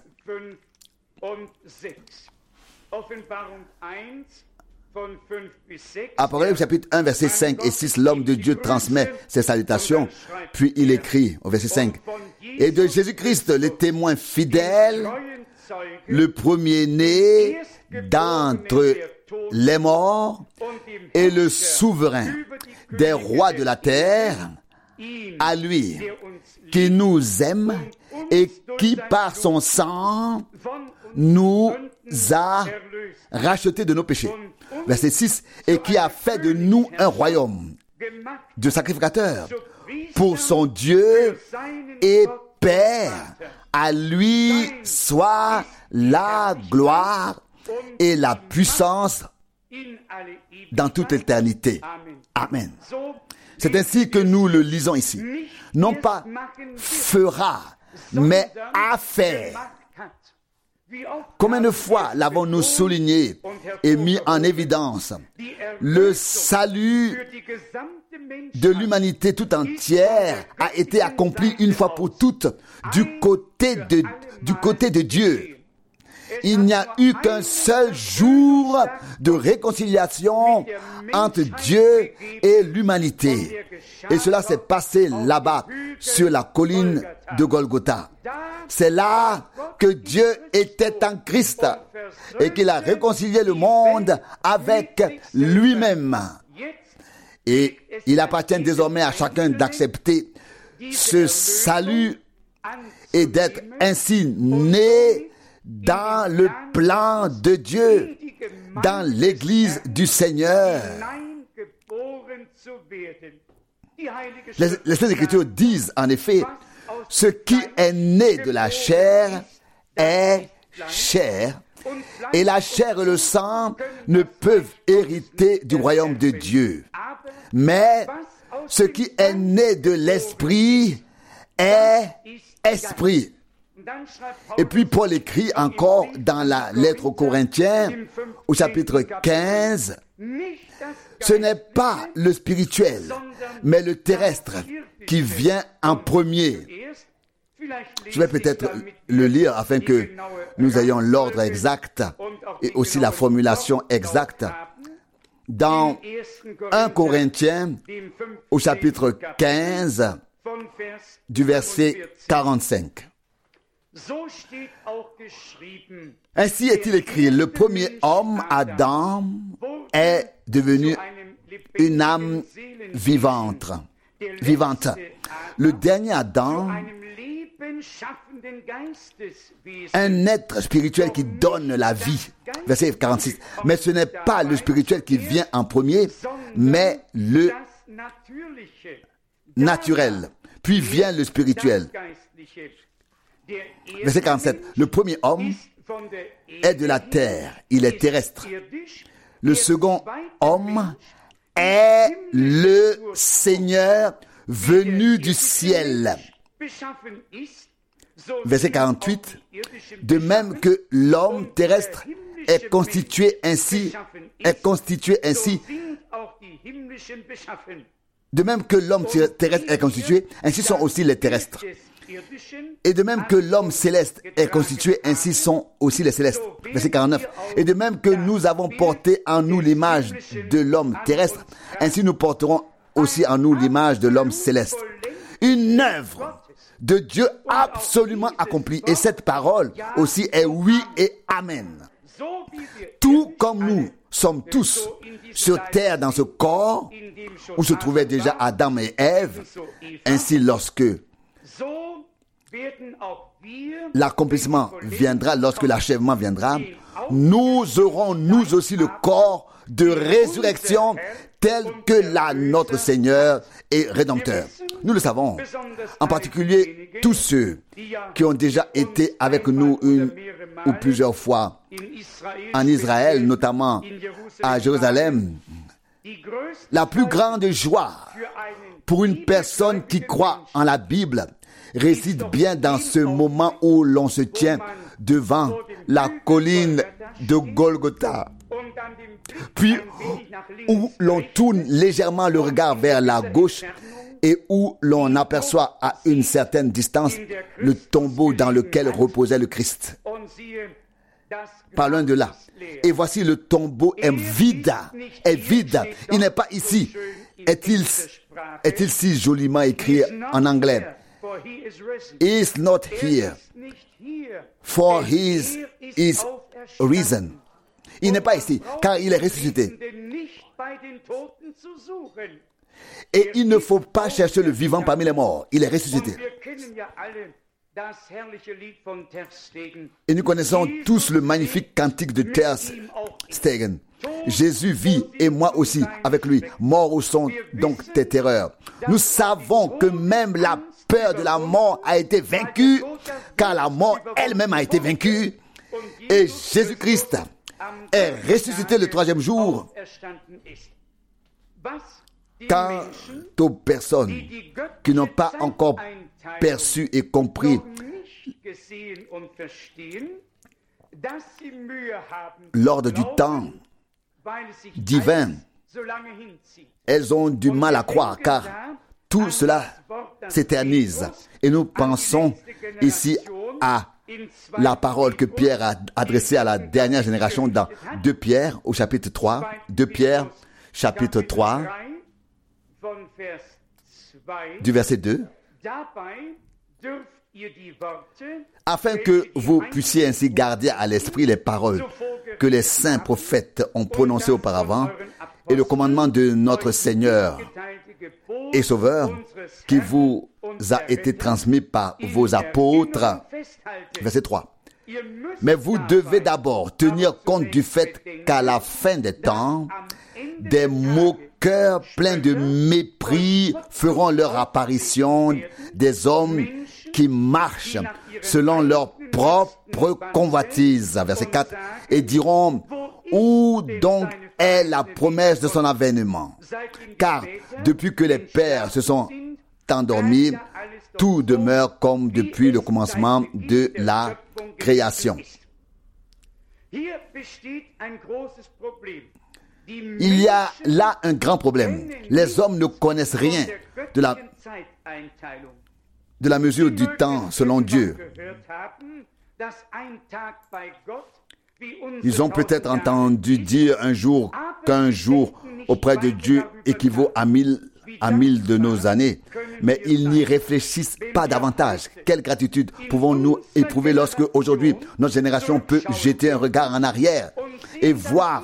Apocalypse chapitre un, versets cinq et six, l'homme de Dieu transmet ses salutations, puis il écrit au verset cinq, « Et de Jésus-Christ, le témoin fidèle, le premier-né d'entre les morts et le souverain des rois de la terre, à lui qui nous aime et qui par son sang nous a rachetés de nos péchés. » Verset six, et qui a fait de nous un royaume de sacrificateurs pour son Dieu et Père. À lui soit la gloire et la puissance dans toute l'éternité. Amen. C'est ainsi que nous le lisons ici. Non pas fera, mais à faire. Combien de fois l'avons-nous souligné et mis en évidence? Le salut de l'humanité tout entière a été accompli une fois pour toutes du côté de, du côté de Dieu. Il n'y a eu qu'un seul jour de réconciliation entre Dieu et l'humanité. Et cela s'est passé là-bas, sur la colline de Golgotha. C'est là que Dieu était en Christ et qu'il a réconcilié le monde avec lui-même. Et il appartient désormais à chacun d'accepter ce salut et d'être ainsi né dans le plan de Dieu, dans l'Église du Seigneur. Les, les Saintes Écritures disent en effet, ce qui est né de la chair est chair, et la chair et le sang ne peuvent hériter du royaume de Dieu. Mais ce qui est né de l'esprit est esprit. Et puis Paul écrit encore dans la lettre aux Corinthiens, au chapitre quinze, ce n'est pas le spirituel, mais le terrestre qui vient en premier. Je vais peut-être le lire afin que nous ayons l'ordre exact et aussi la formulation exacte. Dans un Corinthiens, au chapitre quinze, du verset quarante-cinq. Ainsi est-il écrit, le premier homme, Adam, est devenu une âme vivante. vivante. Le dernier Adam, un être spirituel qui donne la vie. Verset quarante-six. Mais ce n'est pas le spirituel qui vient en premier, mais le naturel. Puis vient le spirituel. Verset quarante-sept. Le premier homme est de la terre, il est terrestre. Le second homme est le Seigneur venu du ciel. Verset quarante-huit. De même que l'homme terrestre est constitué ainsi, est constitué ainsi, de même que l'homme terrestre est constitué, ainsi sont aussi les terrestres. Et de même que l'homme céleste est constitué, ainsi sont aussi les célestes. Verset quarante-neuf. Et de même que nous avons porté en nous l'image de l'homme terrestre, ainsi nous porterons aussi en nous l'image de l'homme céleste. Une œuvre de Dieu absolument accomplie. Et cette parole aussi est oui et amen. Tout comme nous sommes tous sur terre dans ce corps où se trouvaient déjà Adam et Ève, ainsi lorsque l'accomplissement viendra, lorsque l'achèvement viendra, nous aurons nous aussi le corps de résurrection tel que l'a notre Seigneur et Rédempteur. Nous le savons, en particulier tous ceux qui ont déjà été avec nous une ou plusieurs fois en Israël, notamment à Jérusalem. La plus grande joie pour une personne qui croit en la Bible réside bien dans ce moment où l'on se tient devant la colline de Golgotha, puis où l'on tourne légèrement le regard vers la gauche et où l'on aperçoit à une certaine distance le tombeau dans lequel reposait le Christ. Pas loin de là. Et voici le tombeau est vide, est vide. Il n'est pas ici. Est-il, est-il si joliment écrit en anglais? He is not here, for he is, is risen. Il n'est pas ici, car il est ressuscité. Et il ne faut pas chercher le vivant parmi les morts. Il est ressuscité. Et nous connaissons tous le magnifique cantique de Ter Stegen. Jésus vit et moi aussi avec lui. Mort où sont donc tes terreurs? Nous savons que même la peur de la mort a été vaincue, car la mort elle-même a été vaincue. Et Jésus-Christ est ressuscité le troisième jour. Quant aux personnes qui n'ont pas encore perçu et compris l'ordre du temps divin, elles ont du mal à croire, car tout cela s'éternise. Et nous pensons ici à la parole que Pierre a adressée à la dernière génération dans deux Pierre au chapitre trois, deux Pierre chapitre trois, du verset deux. Afin que vous puissiez ainsi garder à l'esprit les paroles que les saints prophètes ont prononcées auparavant et le commandement de notre Seigneur et Sauveur qui vous a été transmis par vos apôtres. Verset trois. Mais vous devez d'abord tenir compte du fait qu'à la fin des temps, des moqueurs pleins de mépris feront leur apparition, des hommes qui marchent selon leur propre convoitise. Verset quatre. Et diront, où donc est la promesse de son avènement? Car depuis que les pères se sont endormis, tout demeure comme depuis le commencement de la création. Il y a là un grand problème. Les hommes ne connaissent rien de la, de la mesure du temps selon Dieu. Ils ont peut-être entendu dire un jour qu'un jour auprès de Dieu équivaut à mille, à mille de nos années, mais ils n'y réfléchissent pas davantage. Quelle gratitude pouvons-nous éprouver lorsque aujourd'hui notre génération peut jeter un regard en arrière et voir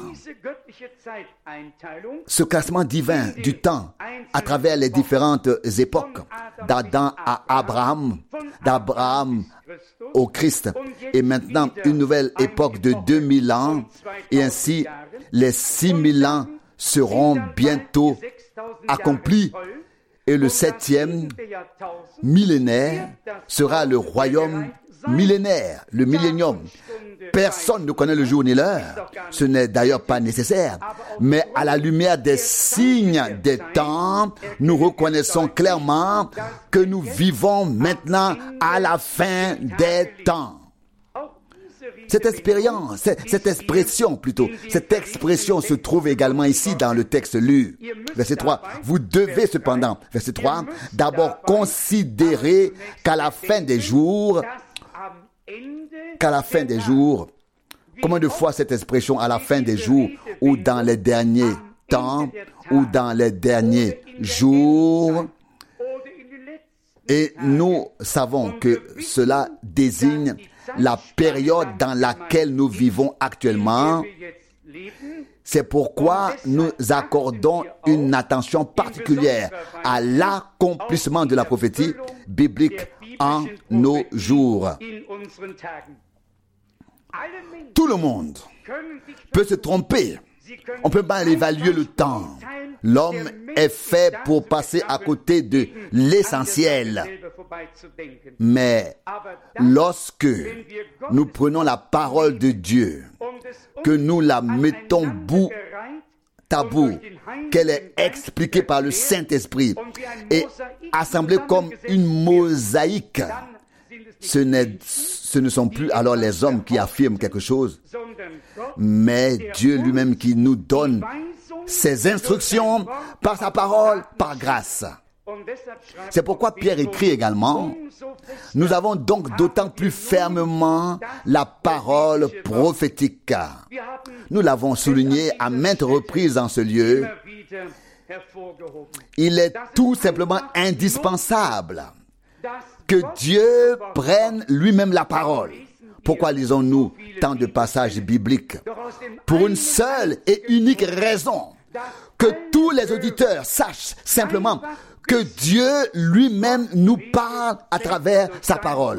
ce classement divin du temps à travers les différentes époques, d'Adam à Abraham, d'Abraham au Christ, et maintenant une nouvelle époque de deux mille ans, et ainsi les six mille ans seront bientôt accomplis, et le septième millénaire sera le royaume millénaire, le millénium. Personne ne connaît le jour ni l'heure. Ce n'est d'ailleurs pas nécessaire. Mais à la lumière des signes des temps, nous reconnaissons clairement que nous vivons maintenant à la fin des temps. Cette expérience, cette, cette expression plutôt, cette expression se trouve également ici dans le texte lu. Verset trois. Vous devez cependant, verset trois, d'abord considérer qu'à la fin des jours, qu'à la fin des jours, combien de fois cette expression à la fin des jours ou dans les derniers temps ou dans les derniers jours, et nous savons que cela désigne la période dans laquelle nous vivons actuellement. C'est pourquoi nous accordons une attention particulière à l'accomplissement de la prophétie biblique en nos jours. Tout le monde peut se tromper. On ne peut pas évaluer le temps. L'homme est fait pour passer à côté de l'essentiel. Mais lorsque nous prenons la parole de Dieu, que nous la mettons bout à bout, qu'elle est expliquée par le Saint-Esprit et assemblée comme une mosaïque, ce, n'est, ce ne sont plus alors les hommes qui affirment quelque chose, mais Dieu lui-même qui nous donne ses instructions par sa parole, par grâce. C'est pourquoi Pierre écrit également, nous avons donc d'autant plus fermement la parole prophétique. Nous l'avons souligné à maintes reprises dans ce lieu. Il est tout simplement indispensable que Dieu prenne lui-même la parole. Pourquoi lisons-nous tant de passages bibliques? Pour une seule et unique raison, que tous les auditeurs sachent simplement que Dieu lui-même nous parle à travers sa parole.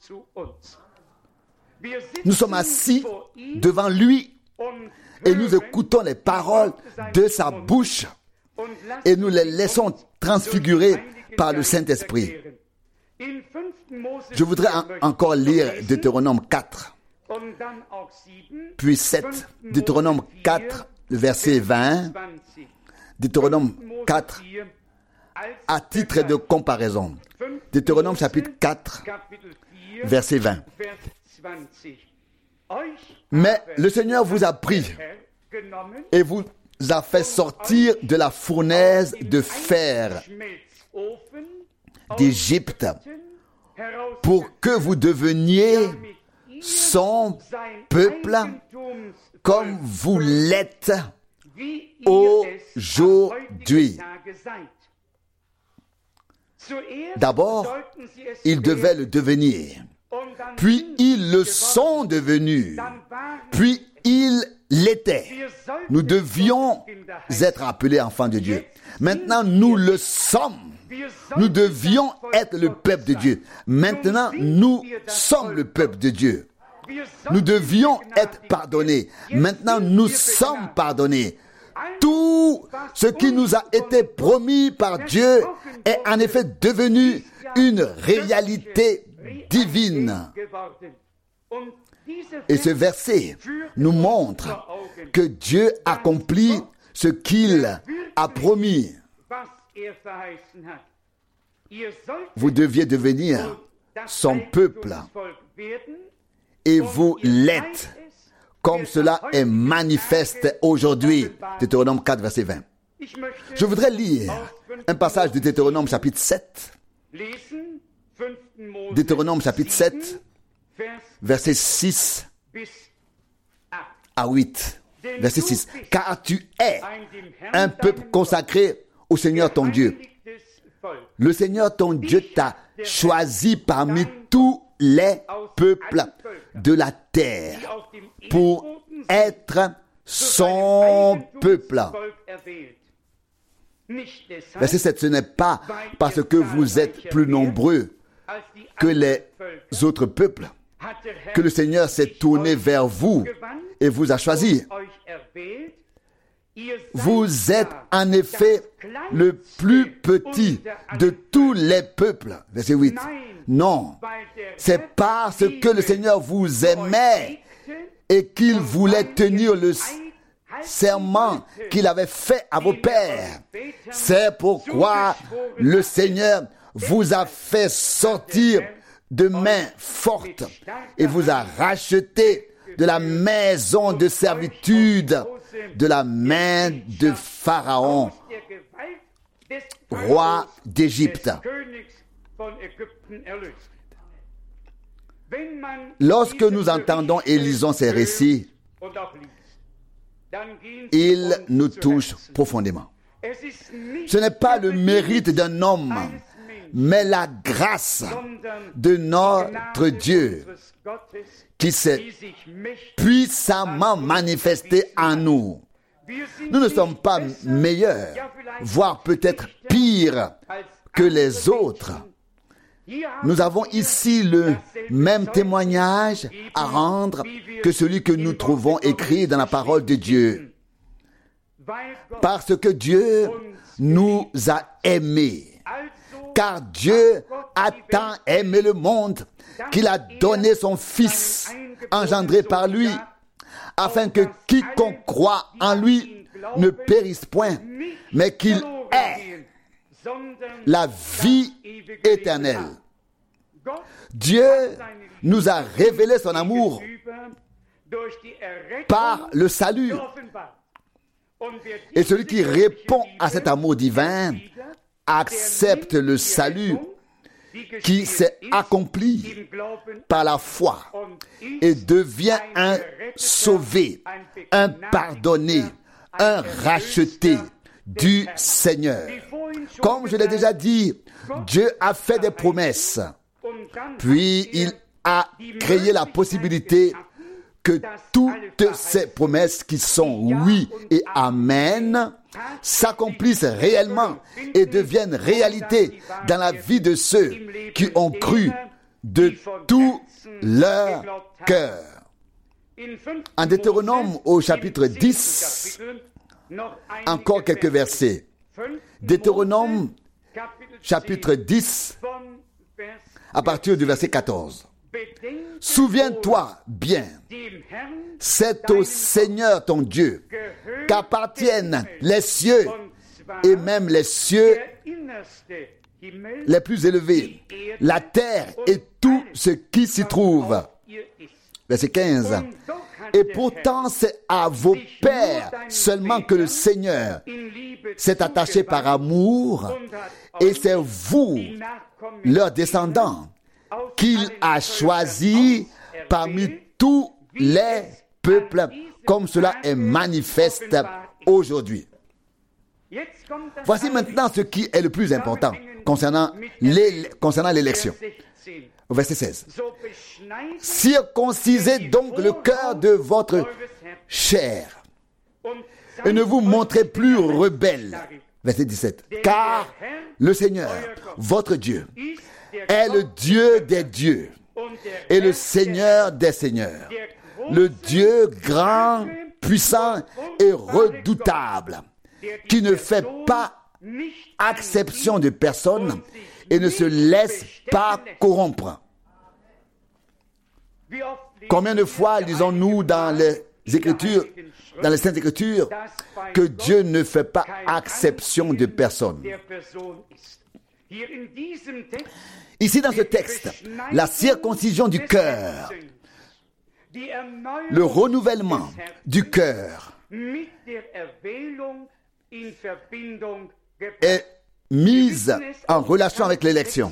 Nous sommes assis devant lui et nous écoutons les paroles de sa bouche et nous les laissons transfigurer par le Saint-Esprit. Je voudrais en- encore lire Deutéronome quatre. puis sept, Deutéronome quatre, le verset vingt, Deutéronome quatre, à titre de comparaison. Deutéronome chapitre quatre, verset vingt. Mais le Seigneur vous a pris et vous a fait sortir de la fournaise de fer d'Égypte pour que vous deveniez son peuple comme vous l'êtes aujourd'hui. D'abord, ils devaient le devenir, puis ils le sont devenus, puis ils l'étaient. Nous devions être appelés enfants de Dieu. Maintenant, nous le sommes. Nous devions être le peuple de Dieu. Maintenant, nous sommes le peuple de Dieu. Nous devions être pardonnés. Maintenant, nous sommes pardonnés. Tout ce qui nous a été promis par Dieu est en effet devenu une réalité divine. Et ce verset nous montre que Dieu accomplit ce qu'il a promis. Vous deviez devenir son peuple et vous l'êtes, comme cela est manifeste aujourd'hui. Deutéronome quatre, verset vingt. Je voudrais lire un passage de Deutéronome chapitre sept. Deutéronome chapitre sept, verset six à huit. Verset six. Car tu es un peuple consacré au Seigneur ton Dieu. Le Seigneur ton Dieu t'a choisi parmi tous les peuples de la terre pour être son peuple. Verset sept. Ce n'est pas parce que vous êtes plus nombreux que les autres peuples que le Seigneur s'est tourné vers vous et vous a choisi. Vous êtes en effet le plus petit de tous les peuples. Verset huit. Non, c'est parce que le Seigneur vous aimait et qu'il voulait tenir le serment qu'il avait fait à vos pères. C'est pourquoi le Seigneur vous a fait sortir de main forte et vous a racheté de la maison de servitude, de la main de Pharaon, roi d'Égypte. Lorsque nous entendons et lisons ces récits, ils nous touchent profondément. Ce n'est pas le mérite d'un homme, mais la grâce de notre Dieu qui s'est puissamment manifestée en nous. Nous ne sommes pas meilleurs, voire peut-être pires que les autres. Nous avons ici le même témoignage à rendre que celui que nous trouvons écrit dans la parole de Dieu. Parce que Dieu nous a aimés. Car Dieu a tant aimé le monde qu'il a donné son Fils, engendré par lui, afin que quiconque croit en lui ne périsse point, mais qu'il ait la vie éternelle. Dieu nous a révélé son amour par le salut. Et celui qui répond à cet amour divin accepte le salut qui s'est accompli par la foi et devient un sauvé, un pardonné, un racheté du Seigneur. Comme je l'ai déjà dit, Dieu a fait des promesses, puis il a créé la possibilité que toutes ces promesses qui sont oui et amen s'accomplissent réellement et deviennent réalité dans la vie de ceux qui ont cru de tout leur cœur. En Deutéronome au chapitre dix, encore quelques versets. Deutéronome chapitre dix, à partir du verset quatorze. Souviens-toi bien, c'est au Seigneur ton Dieu qu'appartiennent les cieux et même les cieux les plus élevés, la terre et tout ce qui s'y trouve. Verset quinze. Et pourtant, c'est à vos pères seulement que le Seigneur s'est attaché par amour, et c'est vous, leurs descendants, qu'il a choisi parmi tous les peuples, comme cela est manifeste aujourd'hui. Voici maintenant ce qui est le plus important concernant, l'é- concernant l'élection. Au verset seize. Circoncisez donc le cœur de votre chair et ne vous montrez plus rebelle. Verset dix-sept. Car le Seigneur, votre Dieu, est le Dieu des dieux et le Seigneur des seigneurs, le Dieu grand, puissant et redoutable, qui ne fait pas acception de personne et ne se laisse pas corrompre. Combien de fois lisons-nous dans les Écritures, dans les Saintes Écritures, que Dieu ne fait pas acception de personne? Ici dans ce texte, la circoncision du cœur, le renouvellement du cœur est mise en relation avec l'élection.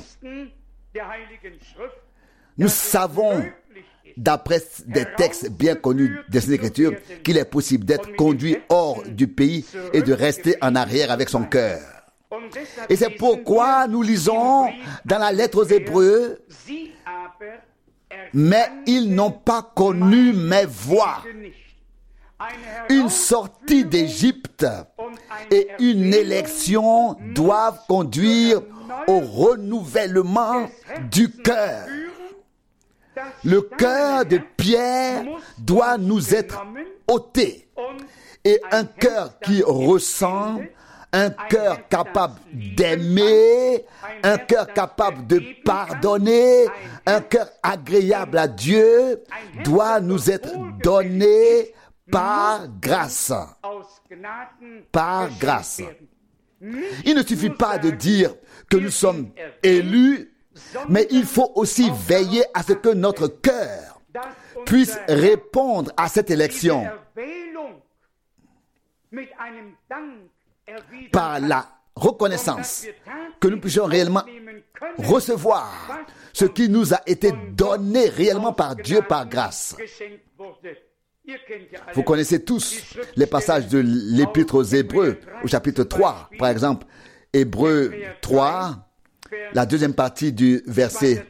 Nous savons, d'après des textes bien connus des Écritures, qu'il est possible d'être conduit hors du pays et de rester en arrière avec son cœur. Et c'est pourquoi nous lisons dans la lettre aux Hébreux, « Mais ils n'ont pas connu mes voies. Une sortie d'Égypte et une élection doivent conduire au renouvellement du cœur. Le cœur de Pierre doit nous être ôté. Et un cœur qui ressent, un cœur capable d'aimer, un cœur capable de pardonner, un cœur agréable à Dieu doit nous être donné par grâce. Par grâce. Il ne suffit pas de dire que nous sommes élus, mais il faut aussi veiller à ce que notre cœur puisse répondre à cette élection par la reconnaissance, que nous puissions réellement recevoir ce qui nous a été donné réellement par Dieu par grâce. Vous connaissez tous les passages de l'Épître aux Hébreux, au chapitre trois, par exemple, Hébreux trois, la deuxième partie du verset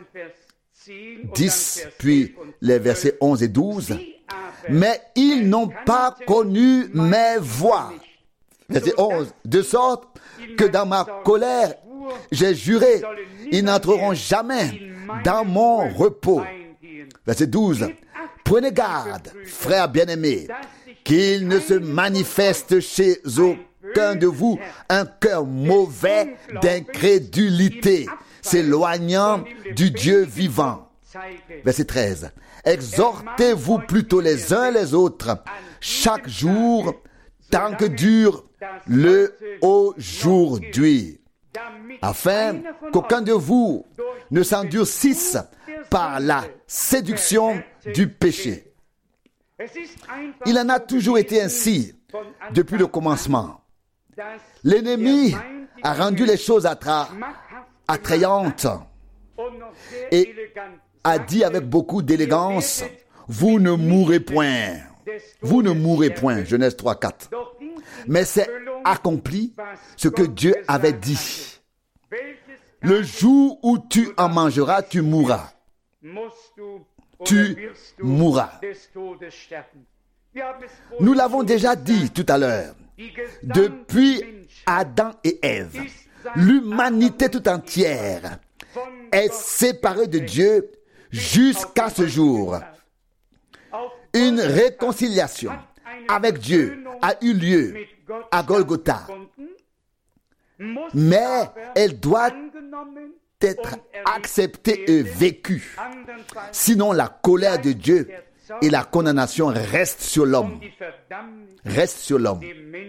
dix, puis les versets onze et douze. Mais ils n'ont pas connu mes voies. Verset onze. De sorte que dans ma colère, j'ai juré, ils n'entreront jamais dans mon repos. Verset douze. Prenez garde, frères bien-aimés, qu'il ne se manifeste chez aucun de vous un cœur mauvais d'incrédulité, s'éloignant du Dieu vivant. Verset treize. Exhortez-vous plutôt les uns les autres, chaque jour, tant que dure le aujourd'hui, afin qu'aucun de vous ne s'endurcisse par la séduction du péché. Il en a toujours été ainsi depuis le commencement. L'ennemi a rendu les choses attra- attrayantes et a dit avec beaucoup d'élégance, « Vous ne mourrez point. Vous ne mourrez point. » Genèse trois, quatre. Mais c'est accompli ce que Dieu avait dit. Le jour où tu en mangeras, tu mourras. Tu mourras. Nous l'avons déjà dit tout à l'heure. Depuis Adam et Ève, l'humanité tout entière est séparée de Dieu jusqu'à ce jour. Une réconciliation avec Dieu a eu lieu à Golgotha. Mais elle doit être accepté et vécu. Sinon, la colère de Dieu et la condamnation restent sur l'homme. Restent sur l'homme.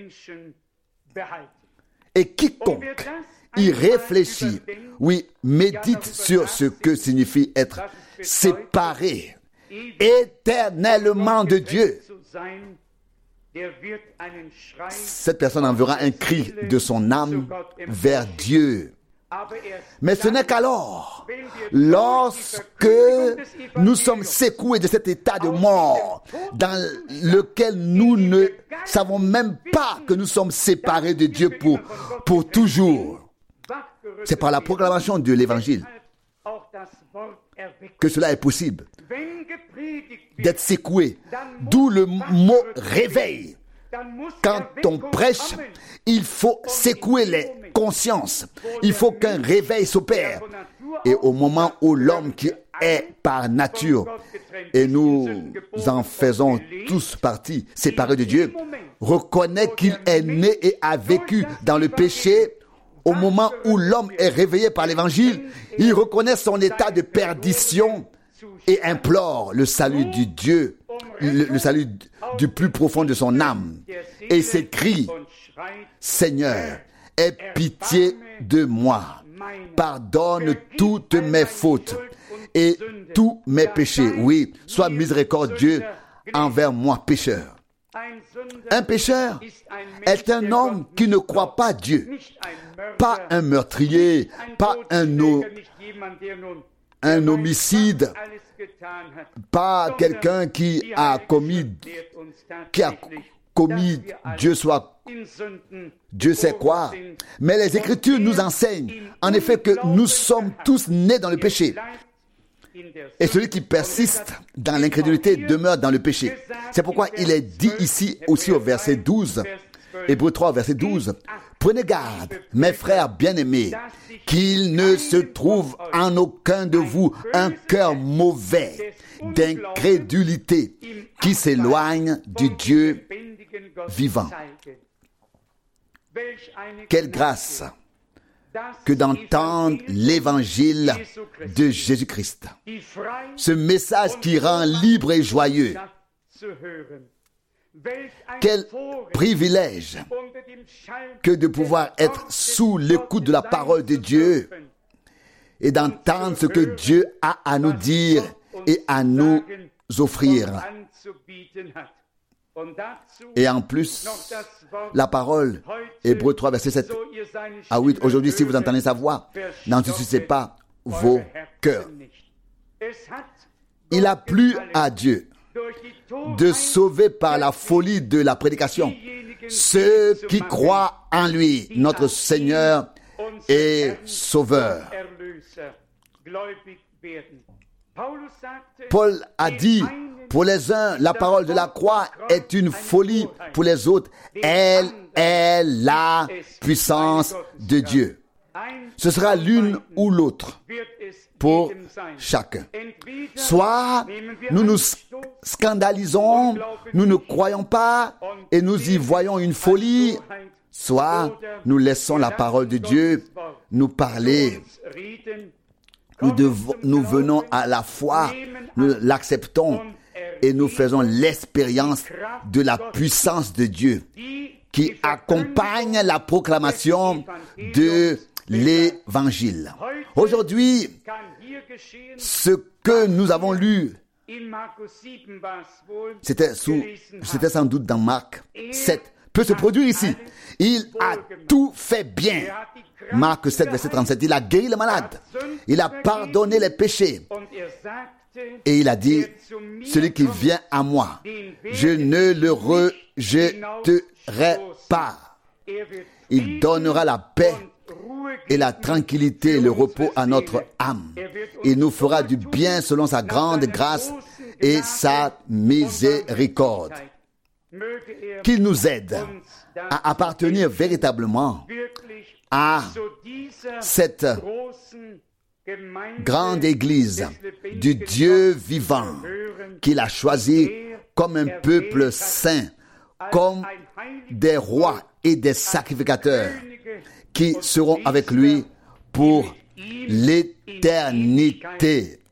Et quiconque y réfléchit, oui, médite sur ce que signifie être séparé éternellement de Dieu, cette personne enverra un cri de son âme vers Dieu. Mais ce n'est qu'alors, lorsque nous sommes secoués de cet état de mort dans lequel nous ne savons même pas que nous sommes séparés de Dieu pour, pour toujours. C'est par la proclamation de l'Évangile que cela est possible, d'être secoué. D'où le mot réveil. Quand on prêche, il faut secouer les consciences. Il faut qu'un réveil s'opère. Et au moment où l'homme qui est par nature, et nous en faisons tous partie, séparés de Dieu, reconnaît qu'il est né et a vécu dans le péché, au moment où l'homme est réveillé par l'Évangile, il reconnaît son état de perdition et implore le salut du Dieu, le, le salut du plus profond de son âme. Et s'écrie, Seigneur, aie pitié de moi, pardonne toutes mes fautes et tous mes péchés. Oui, sois miséricordieux envers moi, pécheur. Un pécheur est un homme qui ne croit pas Dieu, pas un meurtrier, pas un, o- un homicide, pas quelqu'un qui a commis, qui a commis Dieu soit, Dieu sait quoi. Mais les Écritures nous enseignent, en effet, que nous sommes tous nés dans le péché. Et celui qui persiste dans l'incrédulité demeure dans le péché. C'est pourquoi il est dit ici aussi au verset douze, Hébreux trois, verset douze, prenez garde, mes frères bien-aimés, qu'il ne se trouve en aucun de vous un cœur mauvais d'incrédulité qui s'éloigne du Dieu vivant. Quelle grâce que d'entendre l'évangile de Jésus-Christ. Ce message qui rend libre et joyeux. Quel privilège que de pouvoir être sous l'écoute de la parole de Dieu et d'entendre ce que Dieu a à nous dire et à nous offrir. Et en plus, la parole, Hébreux trois, verset sept à huit, aujourd'hui, si vous entendez sa voix, n'endurcissez pas vos cœurs. Il a plu à Dieu de sauver par la folie de la prédication ceux qui croient en lui, notre Seigneur et Sauveur. Paul a dit, pour les uns, la parole de la croix est une folie, pour les autres, elle est la puissance de Dieu. Ce sera l'une ou l'autre pour chacun. Soit nous nous scandalisons, nous ne croyons pas et nous y voyons une folie, soit nous laissons la parole de Dieu nous parler. Nous, devons, nous venons à la foi, nous l'acceptons et nous faisons l'expérience de la puissance de Dieu qui accompagne la proclamation de l'Évangile. Aujourd'hui, ce que nous avons lu, c'était, sous, c'était sans doute dans Marc sept, peut se produire ici. Il a tout fait bien. Marc sept, verset trente-sept, il a guéri les malades. Il a pardonné les péchés. Et il a dit, celui qui vient à moi, je ne le rejetterai pas. Il donnera la paix et la tranquillité et le repos à notre âme. Il nous fera du bien selon sa grande grâce et sa miséricorde. Qu'il nous aide à appartenir véritablement à cette grande église du Dieu vivant qu'il a choisi comme un peuple saint, comme des rois et des sacrificateurs qui seront avec lui pour l'éternité.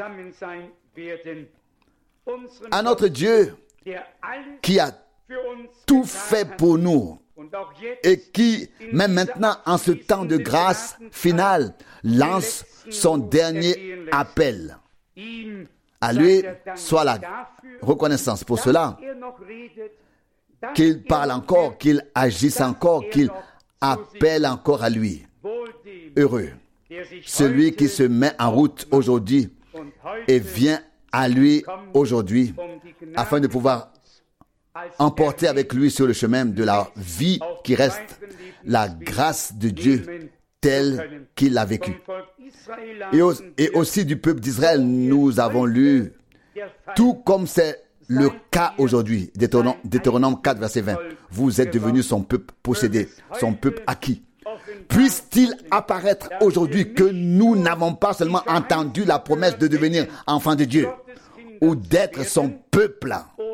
À notre Dieu qui a tout fait pour nous et qui, même maintenant, en ce temps de grâce finale, lance son dernier appel. À lui soit la reconnaissance pour cela, qu'il parle encore, qu'il agisse encore, qu'il appelle encore à lui. Heureux celui qui se met en route aujourd'hui et vient à lui aujourd'hui afin de pouvoir emporter avec lui sur le chemin de la vie qui reste la grâce de Dieu telle qu'il l'a vécue. Et, au, et aussi du peuple d'Israël, nous avons lu, tout comme c'est le cas aujourd'hui, Deutéronome quatre, verset vingt. Vous êtes devenus son peuple possédé, son peuple acquis. Puisse-t-il apparaître aujourd'hui que nous n'avons pas seulement entendu la promesse de devenir enfants de Dieu ou d'être son peuple,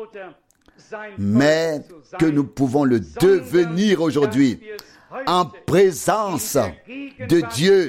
mais que nous pouvons le devenir aujourd'hui en présence de Dieu.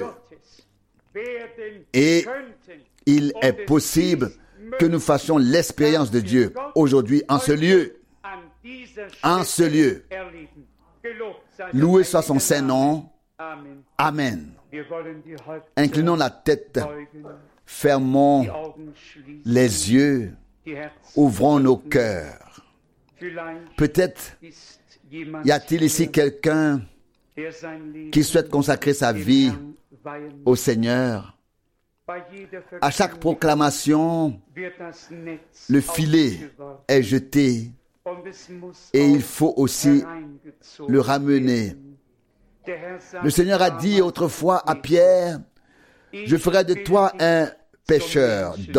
Et il est possible que nous fassions l'expérience de Dieu aujourd'hui en ce lieu. En ce lieu. Loué soit son saint nom. Amen. Inclinons la tête, fermons les yeux, ouvrons nos cœurs. Peut-être y a-t-il ici quelqu'un qui souhaite consacrer sa vie au Seigneur. À chaque proclamation, le filet est jeté et il faut aussi le ramener. Le Seigneur a dit autrefois à Pierre, « Je ferai de toi un pêcheur d'hommes. »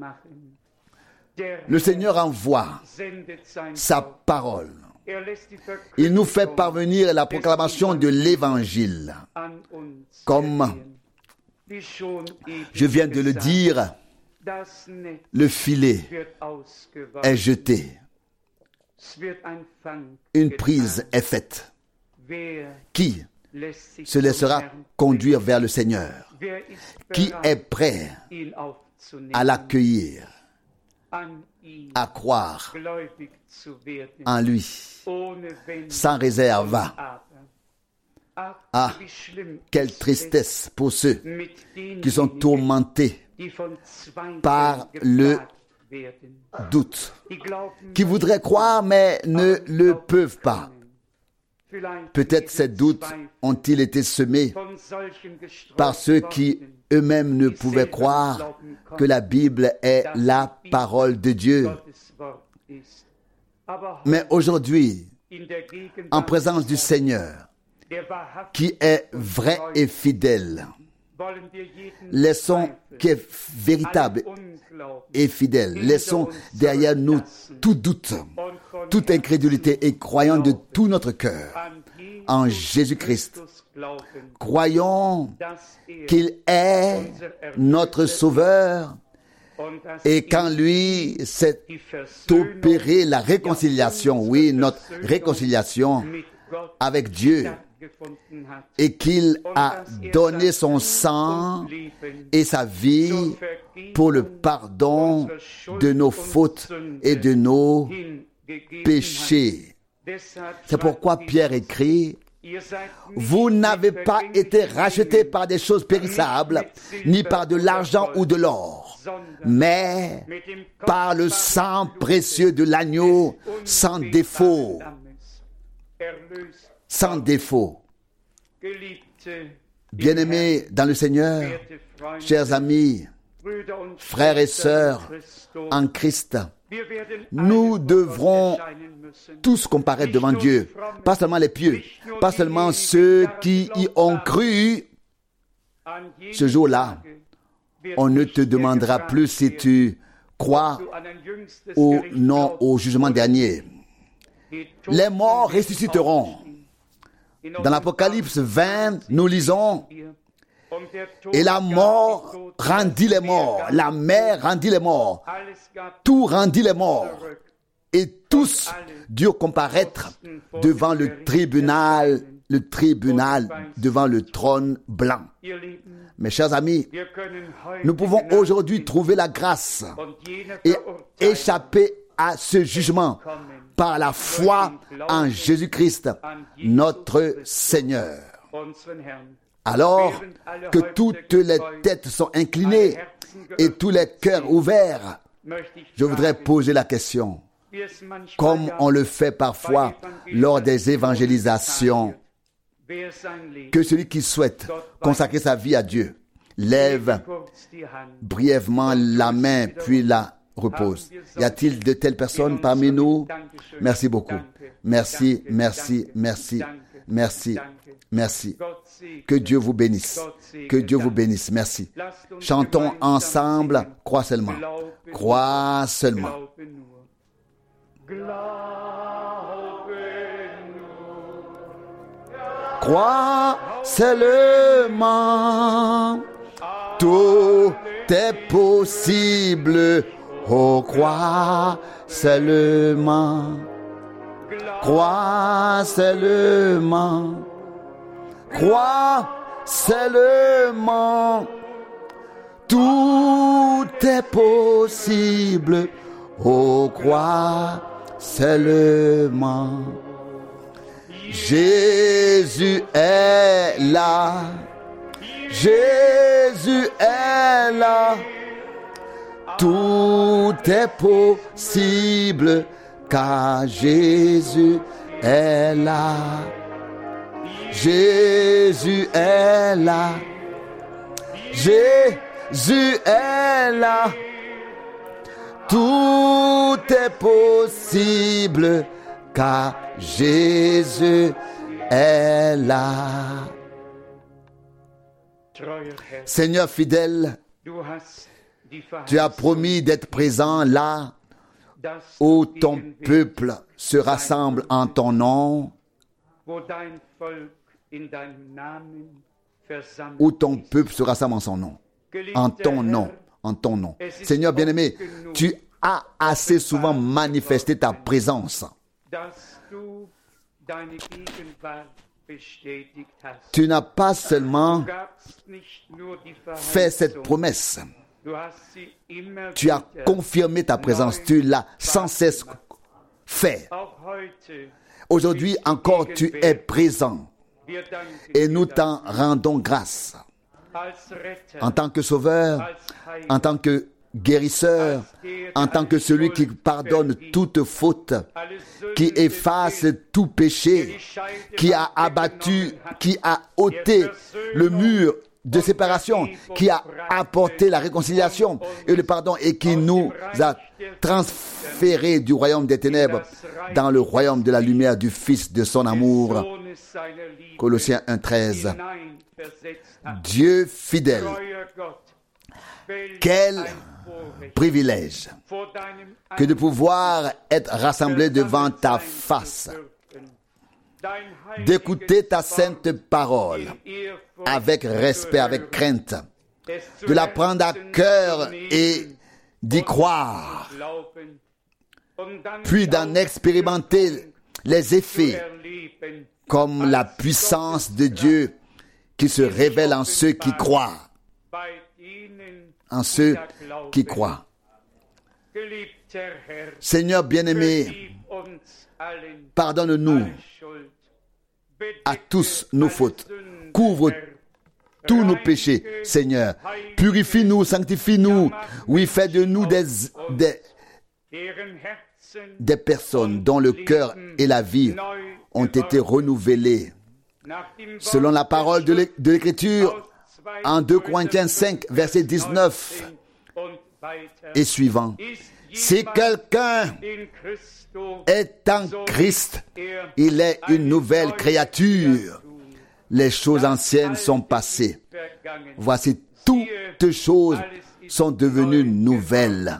Le Seigneur envoie sa parole. Il nous fait parvenir la proclamation de l'Évangile. Comme je viens de le dire, le filet est jeté. Une prise est faite. Qui se laissera conduire vers le Seigneur? Qui est prêt à l'accueillir, à croire en lui, sans réserve? Ah, quelle tristesse pour ceux qui sont tourmentés par le doute, qui voudraient croire mais ne le peuvent pas. Peut-être ces doutes ont-ils été semés par ceux qui eux-mêmes ne pouvaient croire que la Bible est la parole de Dieu. Mais aujourd'hui, en présence du Seigneur, qui est vrai et fidèle, laissons, qui est véritable et fidèle, laissons derrière nous tout doute, toute incrédulité et croyons de tout notre cœur en Jésus-Christ. Croyons qu'il est notre Sauveur et qu'en lui s'est opérée la réconciliation, oui, notre réconciliation avec Dieu, et qu'il a donné son sang et sa vie pour le pardon de nos fautes et de nos péchés. C'est pourquoi Pierre écrit, « Vous n'avez pas été rachetés par des choses périssables, ni par de l'argent ou de l'or, mais par le sang précieux de l'agneau sans défaut. » Sans défaut. Bien-aimés dans le Seigneur, chers amis, frères et sœurs en Christ, nous devrons tous comparaître devant Dieu, pas seulement les pieux, pas seulement ceux qui y ont cru. Ce jour-là, on ne te demandera plus si tu crois ou non au jugement dernier. Les morts ressusciteront. Dans l'Apocalypse vingt, nous lisons, et la mort rendit les morts, la mer rendit les morts, tout rendit les morts, et tous durent comparaître devant le tribunal le tribunal devant le trône blanc. Mes chers amis, nous pouvons aujourd'hui trouver la grâce et échapper à ce jugement par la foi en Jésus-Christ, notre Seigneur. Alors que toutes les têtes sont inclinées et tous les cœurs ouverts, je voudrais poser la question, comme on le fait parfois lors des évangélisations, que celui qui souhaite consacrer sa vie à Dieu lève brièvement la main puis la repose. Y a-t-il de telles personnes parmi nous? Merci beaucoup. Merci, merci, merci, merci, merci. Que Dieu vous bénisse. Que Dieu vous bénisse. Merci. Chantons ensemble. Crois seulement. Crois seulement. Crois seulement. Tout est possible. Oh, crois seulement. Crois seulement. Crois seulement. Tout est possible. Oh, crois seulement. Jésus est là. Jésus est là. Tout est possible car Jésus est là. Jésus est là. Jésus est là. Tout est possible car Jésus est là. Seigneur fidèle, tu as promis d'être présent là où ton peuple se rassemble en ton nom, où ton peuple se rassemble en son nom, en ton nom, en ton nom. Seigneur bien-aimé, tu as assez souvent manifesté ta présence. Tu n'as pas seulement fait cette promesse, tu as confirmé ta présence, tu l'as sans cesse fait. Aujourd'hui encore, tu es présent et nous t'en rendons grâce. En tant que sauveur, en tant que guérisseur, en tant que celui qui pardonne toute faute, qui efface tout péché, qui a abattu, qui a ôté le mur de séparation, qui a apporté la réconciliation et le pardon et qui nous a transférés du royaume des ténèbres dans le royaume de la lumière du Fils de son amour. Colossiens un treize. Dieu fidèle, quel privilège que de pouvoir être rassemblé devant ta face, d'écouter ta sainte parole avec respect, avec crainte, de la prendre à cœur et d'y croire, puis d'en expérimenter les effets comme la puissance de Dieu qui se révèle en ceux qui croient. En ceux qui croient. Seigneur bien-aimé, pardonne-nous à tous nos fautes. Couvre tous nos péchés, Seigneur. Purifie-nous, sanctifie-nous. Oui, fais de nous des, des, des personnes dont le cœur et la vie ont été renouvelés. Selon la parole de l'Écriture, en deux Corinthiens cinq, verset dix-neuf et suivant. Si quelqu'un est en Christ, il est une nouvelle créature. Les choses anciennes sont passées. Voici, toutes choses sont devenues nouvelles.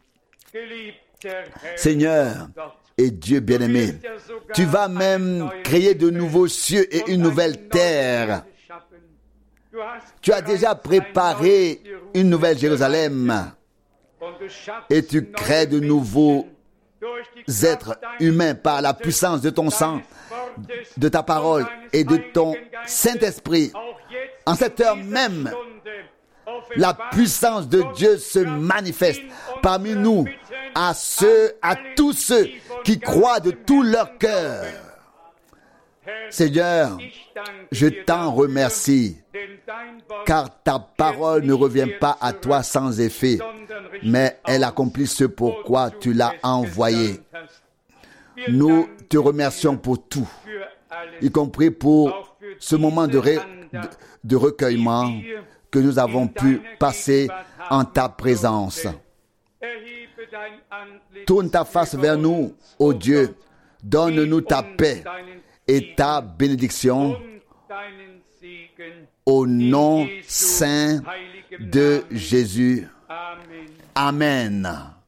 Seigneur et Dieu bien-aimé, tu vas même créer de nouveaux cieux et une nouvelle terre. Tu as déjà préparé une nouvelle Jérusalem et tu crées de nouveaux êtres humains par la puissance de ton sang de ta parole et de ton Saint-Esprit. En cette heure même, la puissance de Dieu se manifeste parmi nous, à ceux, à tous ceux qui croient de tout leur cœur. Seigneur, je t'en remercie, car ta parole ne revient pas à toi sans effet, mais elle accomplit ce pourquoi tu l'as envoyée. Nous te remercions pour tout, y compris pour ce moment de, ré, de, de recueillement que nous avons pu passer en ta présence. Tourne ta face vers nous, ô Dieu, donne-nous ta paix et ta bénédiction au nom saint de Jésus. Amen.